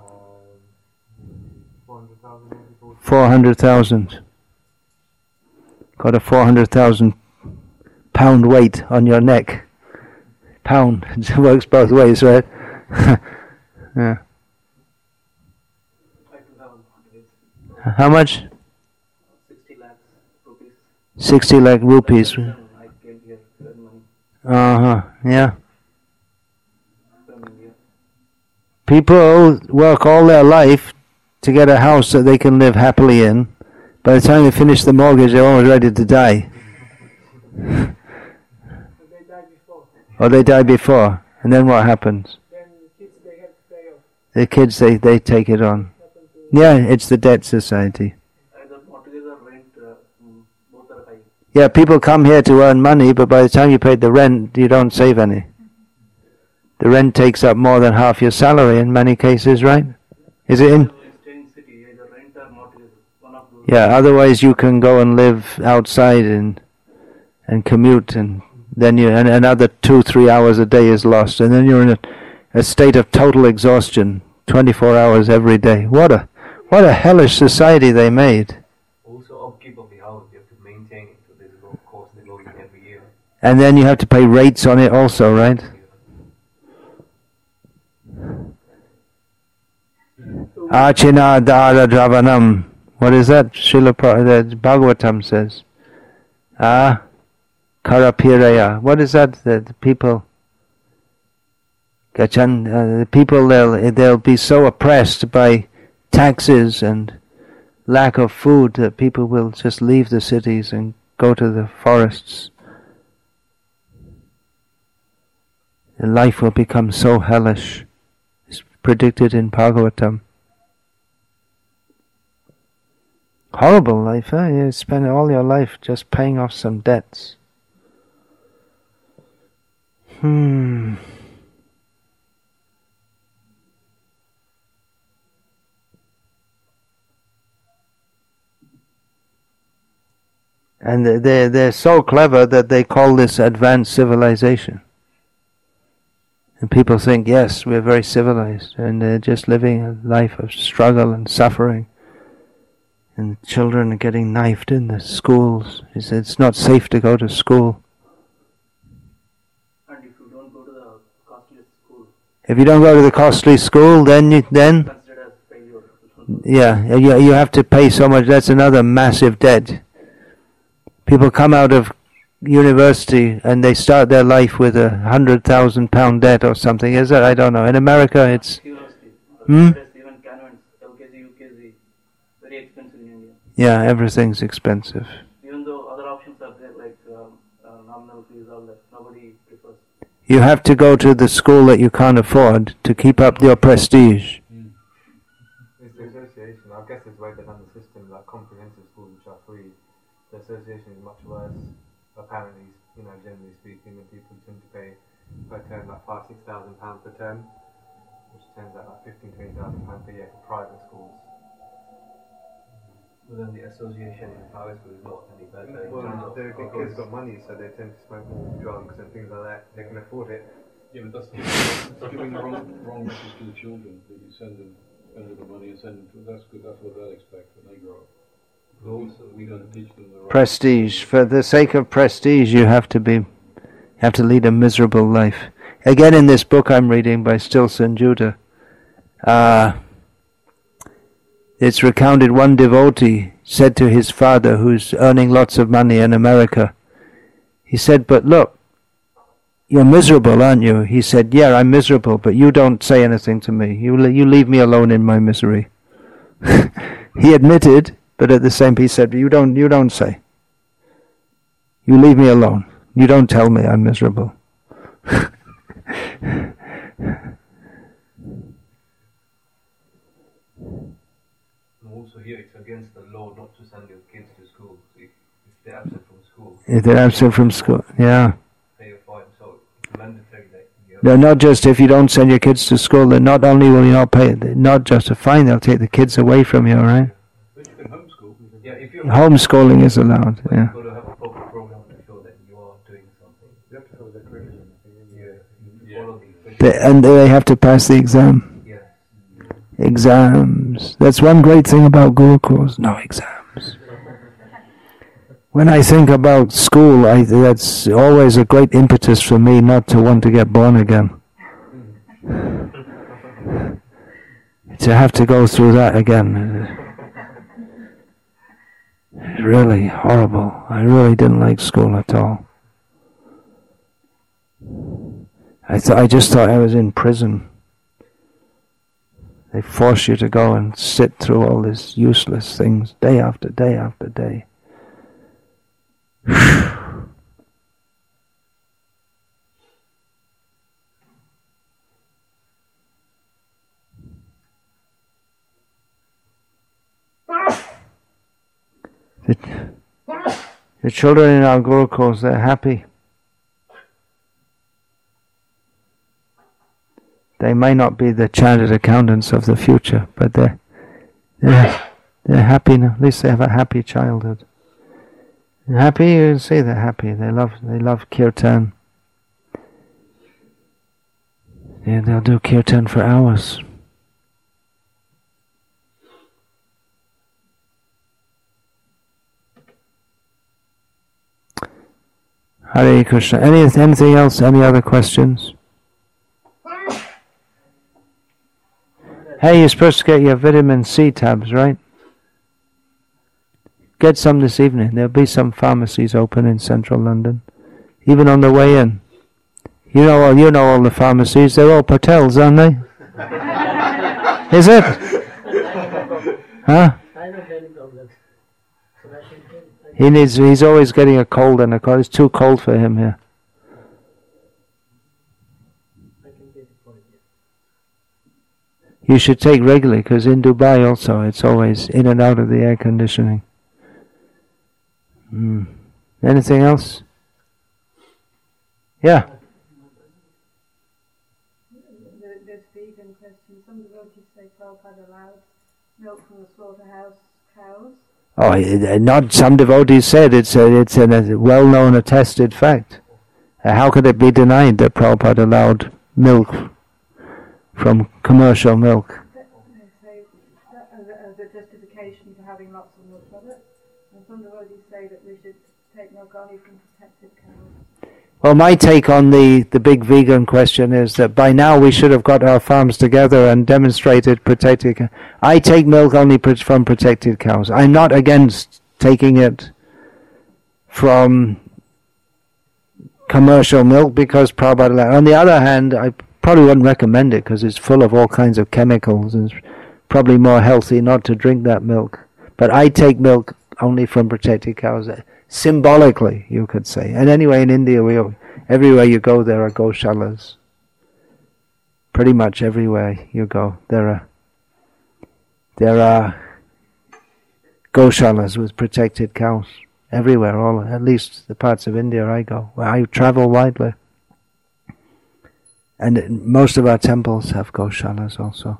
D: 400,000.
A: 400,000. Got a 400,000 pound weight on your neck. Pound. It works both ways, right? Yeah. How much?
H: 60 lakh rupees.
A: 60 lakh rupees. Yeah. People work all their life to get a house that they can live happily in. By the time they finish the mortgage, they're almost ready to die. Or they die before. And then what happens? The kids, they take it on. Yeah, it's the debt society. Yeah, people come here to earn money, but by the time you pay the rent, you don't save any. The rent takes up more than half your salary in many cases, right? Is it in? Yeah, otherwise you can go and live outside and commute, and then another 2-3 hours a day is lost, and then you're in a state of total exhaustion, 24 hours every day. What a hellish society they made.
E: Also, upkeep of the house, you have to maintain it, so there's no cost going every year.
A: And then you have to pay rates on it also, right? Achina Dara Dravanam. What is that? Srila Bhagavatam says. Karapiraya. What is that? The people. The people, they'll be so oppressed by taxes and lack of food that people will just leave the cities and go to the forests. And life will become so hellish. It's predicted in Bhagavatam. Horrible life, eh? You spend all your life just paying off some debts. And they're so clever that they call this advanced civilization. And people think, yes, we're very civilized, and they're just living a life of struggle and suffering. And children are getting knifed in the schools. It's not safe to go to school.
H: And if you don't go to the costly school,
A: if you don't go to the costly school, then
H: considered as failure.
A: You have to pay so much. That's another massive debt. People come out of university and they start their life with £100,000 debt or something. Is it? I don't know. In America, it's
H: Curiosity.
A: Hmm?
H: Even convents, LKG, UKG, very expensive in India.
A: yeah, everything's expensive.
H: Even though other options are there, like nominal fees, all that, nobody prefers.
A: You have to go to the school that you can't afford to keep up your prestige.
D: It's the association. I guess it's the way they've done the system, like comprehensive schools which are free. The association is much worse, apparently, generally speaking, and people tend to pay per term like £5,000-6,000 per term, which turns out like £15,000-20,000 per year for private schools.
E: But then the association in private school is not any better.
D: Well, the kids got money, so they tend to smoke more drugs and things like that. They can afford it.
F: Yeah, but that's giving the wrong message to the children that you spend the money and send them to. That's good. That's what they'll expect when they grow up. But also, we don't teach them the right
A: Prestige. For the sake of prestige, you have to lead a miserable life. Again, in this book I'm reading by Stilson Judah, it's recounted one devotee said to his father, who's earning lots of money in America, he said, "But look, you're miserable, aren't you?" He said, "Yeah, I'm miserable, but you don't say anything to me. You leave me alone in my misery." He admitted, but at the same time he said, you don't say. You leave me alone. You don't tell me I'm miserable.
E: Also here it's against the law not to send your kids to school. So if they're absent from school,
A: If they're absent from school, yeah.
E: pay a fine. So it's mandatory that you have
A: No, not just if you don't send your kids to school, then not only will you not pay, not just a fine, they'll take the kids away from you, right?
F: But you can homeschool.
E: Yeah, if you're
A: Homeschooling is allowed, yeah.
E: you've got to have a proper program to show that you are doing something.
D: You have to follow the curriculum.
E: You follow the
A: And they have to pass the exam.
E: yeah.
A: Exams. That's one great thing about Gurukuls. No exams. When I think about school, that's always a great impetus for me not to want to get born again. To have to go through that again. Really horrible. I really didn't like school at all. I just thought I was in prison. They force you to go and sit through all these useless things day after day after day. The children in our Gurukuls, they're happy. They may not be the chartered accountants of the future, but they're happy now. At least they have a happy childhood. They're happy, you see they're happy. They love kirtan. Yeah, they'll do kirtan for hours. Hare Krishna. Anything else? Any other questions? Hey, you're supposed to get your vitamin C tabs, right? Get some this evening. There'll be some pharmacies open in central London, even on the way in. You know all the pharmacies. They're all Patels, aren't they? Is it? Huh? He's always getting a cold and a cold. It's too cold for him here. You should take regularly, because in Dubai also it's always in and out of the air conditioning. Anything else? Yeah.
B: There's vegan question. Some devotees say Prabhupada allowed milk from the slaughterhouse cows.
A: Oh, not some devotees said it's a well-known, attested fact. How could it be denied that Prabhupada allowed milk from commercial milk?
B: They say that as a justification for having lots of milk products. And some devotees say that we should take milk only from protected cows.
A: Well, my take on the big vegan question is that by now we should have got our farms together and demonstrated protected. I take milk only from protected cows. I'm not against taking it from commercial milk because Prabhupada. On the other hand, I probably wouldn't recommend it because it's full of all kinds of chemicals and it's probably more healthy not to drink that milk. But I take milk only from protected cows, symbolically, you could say. And anyway, in India, everywhere you go, there are goshalas. Pretty much everywhere you go, there are goshalas with protected cows. Everywhere, at least the parts of India I go. Where I travel widely. And most of our temples have goshalas also.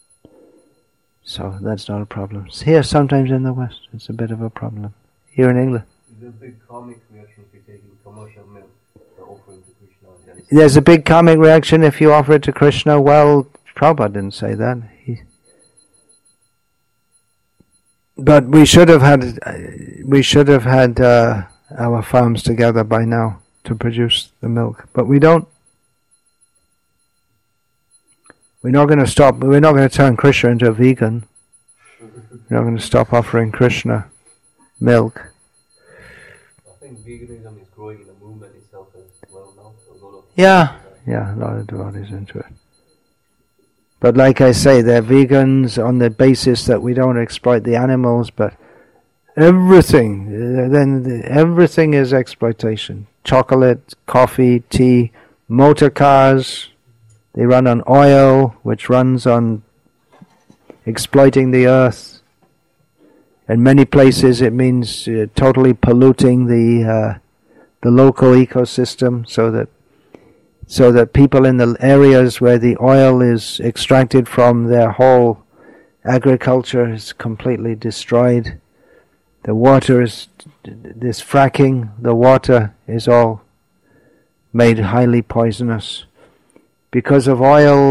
A: So that's not a problem. Here, sometimes in the West, it's a bit of a problem. Here in England.
E: There's a big karmic reaction if you're taking commercial milk or offering to Krishna.
A: There's a big karmic reaction if you offer it to Krishna. Well, Prabhupada didn't say that. But we should have had our farms together by now to produce the milk. But we don't. We're not going to stop. We're not going to turn Krishna into a vegan. We're not going to stop offering Krishna milk.
E: I think veganism is growing in the movement itself as well now.
A: A lot of devotees into it. But like I say, they're vegans on the basis that we don't exploit the animals, but everything is exploitation. Chocolate, coffee, tea, motor cars, they run on oil, which runs on exploiting the earth. In many places it means totally polluting the local ecosystem so that people in the areas where the oil is extracted from, their whole agriculture is completely destroyed. The water is, this fracking, the water is all made highly poisonous. Because of oil,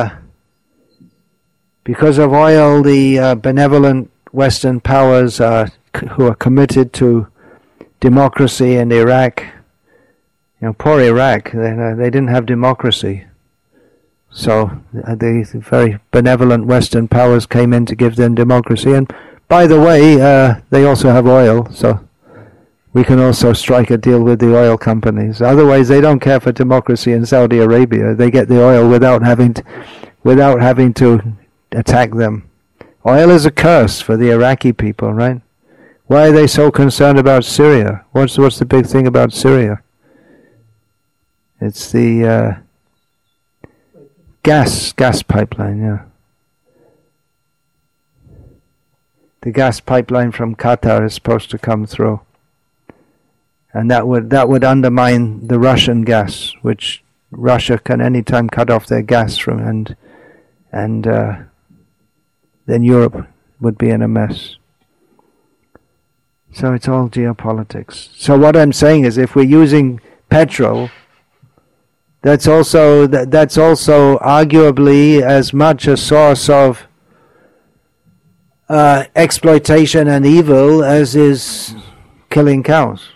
A: the benevolent Western powers who are committed to democracy in Iraq. Poor Iraq, they didn't have democracy. So the very benevolent Western powers came in to give them democracy. And by the way, they also have oil, so we can also strike a deal with the oil companies. Otherwise, they don't care for democracy in Saudi Arabia. They get the oil without having to attack them. Oil is a curse for the Iraqi people, right? Why are they so concerned about Syria? What's the big thing about Syria? It's the gas pipeline, yeah. The gas pipeline from Qatar is supposed to come through, and that would undermine the Russian gas, which Russia can anytime cut off their gas from, and then Europe would be in a mess. So it's all geopolitics. So what I'm saying is, if we're using petrol, that's also arguably as much a source of exploitation and evil as is killing cows.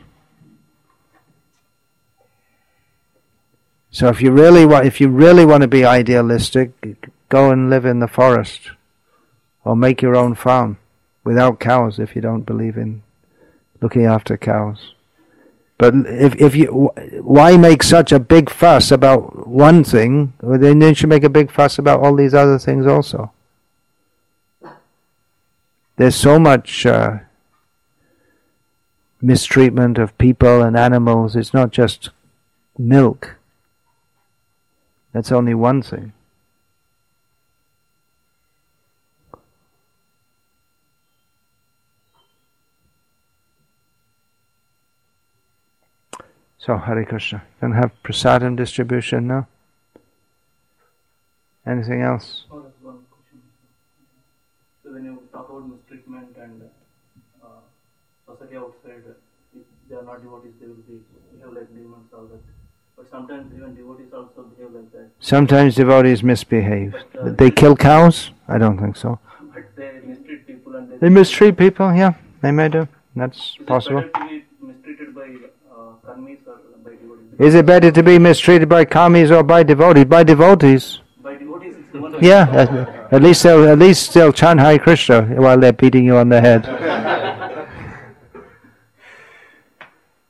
A: So if you really want to be idealistic, go and live in the forest, or make your own farm without cows if you don't believe in looking after cows. But why make such a big fuss about one thing? Well, then you should make a big fuss about all these other things also. There's so much mistreatment of people and animals. It's not just milk. That's only one thing. So, Hare Krishna. Going to have prasadam distribution now? Anything else?
H: Oh, that's one question. So when you talk about mistreatment and society outside, if they are not devotees, they will behave like demons, all that. But sometimes even devotees also behave like that.
A: Sometimes devotees misbehave. They kill cows? I don't think so.
H: But they mistreat people and
A: they mistreat people, yeah. They may do. That's possible.
H: Is it better to be mistreated by karmis or by devotees?
A: Is it better to be mistreated by karmis or by devotees? By devotees.
H: By devotees, it's the one.
A: Yeah, at least they'll chant Hare Krishna while they're beating you on the head.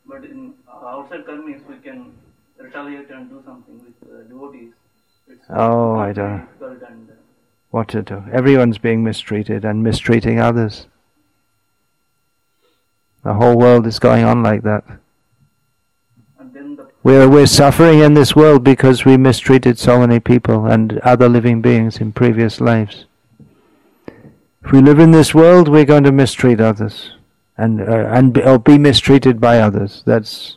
H: retaliate and do something with devotees, it's
A: Oh, I
H: very
A: don't know
H: difficult and
A: what to do. Everyone's being mistreated and mistreating others. The whole world is going on like that.
H: and then the
A: We're suffering in this world because we mistreated so many people and other living beings in previous lives. If we live in this world, we're going to mistreat others or be mistreated by others. That's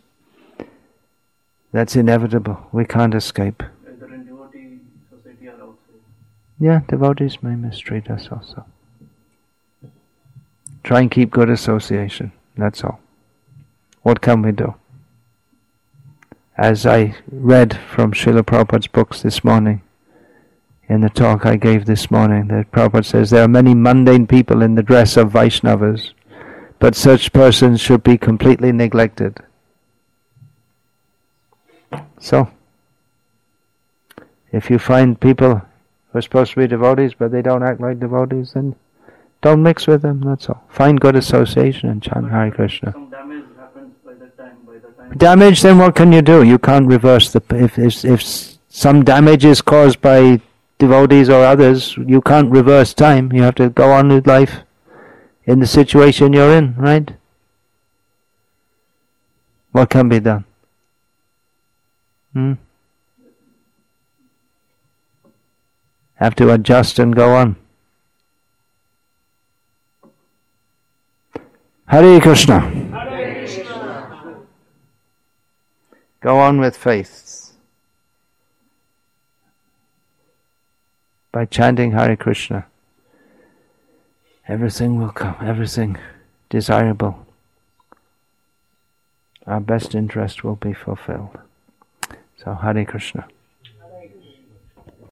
A: inevitable. We can't escape.
H: either in devotee society or outside.
A: Yeah, devotees may mistreat us also. Try and keep good association. That's all. What can we do? As I read from Srila Prabhupada's books this morning, in the talk I gave this morning, that Prabhupada says there are many mundane people in the dress of Vaishnavas, but such persons should be completely neglected. So, if you find people who are supposed to be devotees but they don't act like devotees, then don't mix with them, that's all. Find good association and chant Hare Krishna.
H: Some damage happens by the time.
A: Damage, then what can you do? You can't reverse if some damage is caused by devotees or others, you can't reverse time. You have to go on with life in the situation you're in, right? What can be done? Have to adjust and go on. Hare Krishna.
G: Hare Krishna.
A: Go on with faith. By chanting Hare Krishna, everything will come, everything desirable. Our best interest will be fulfilled. So Hare Krishna.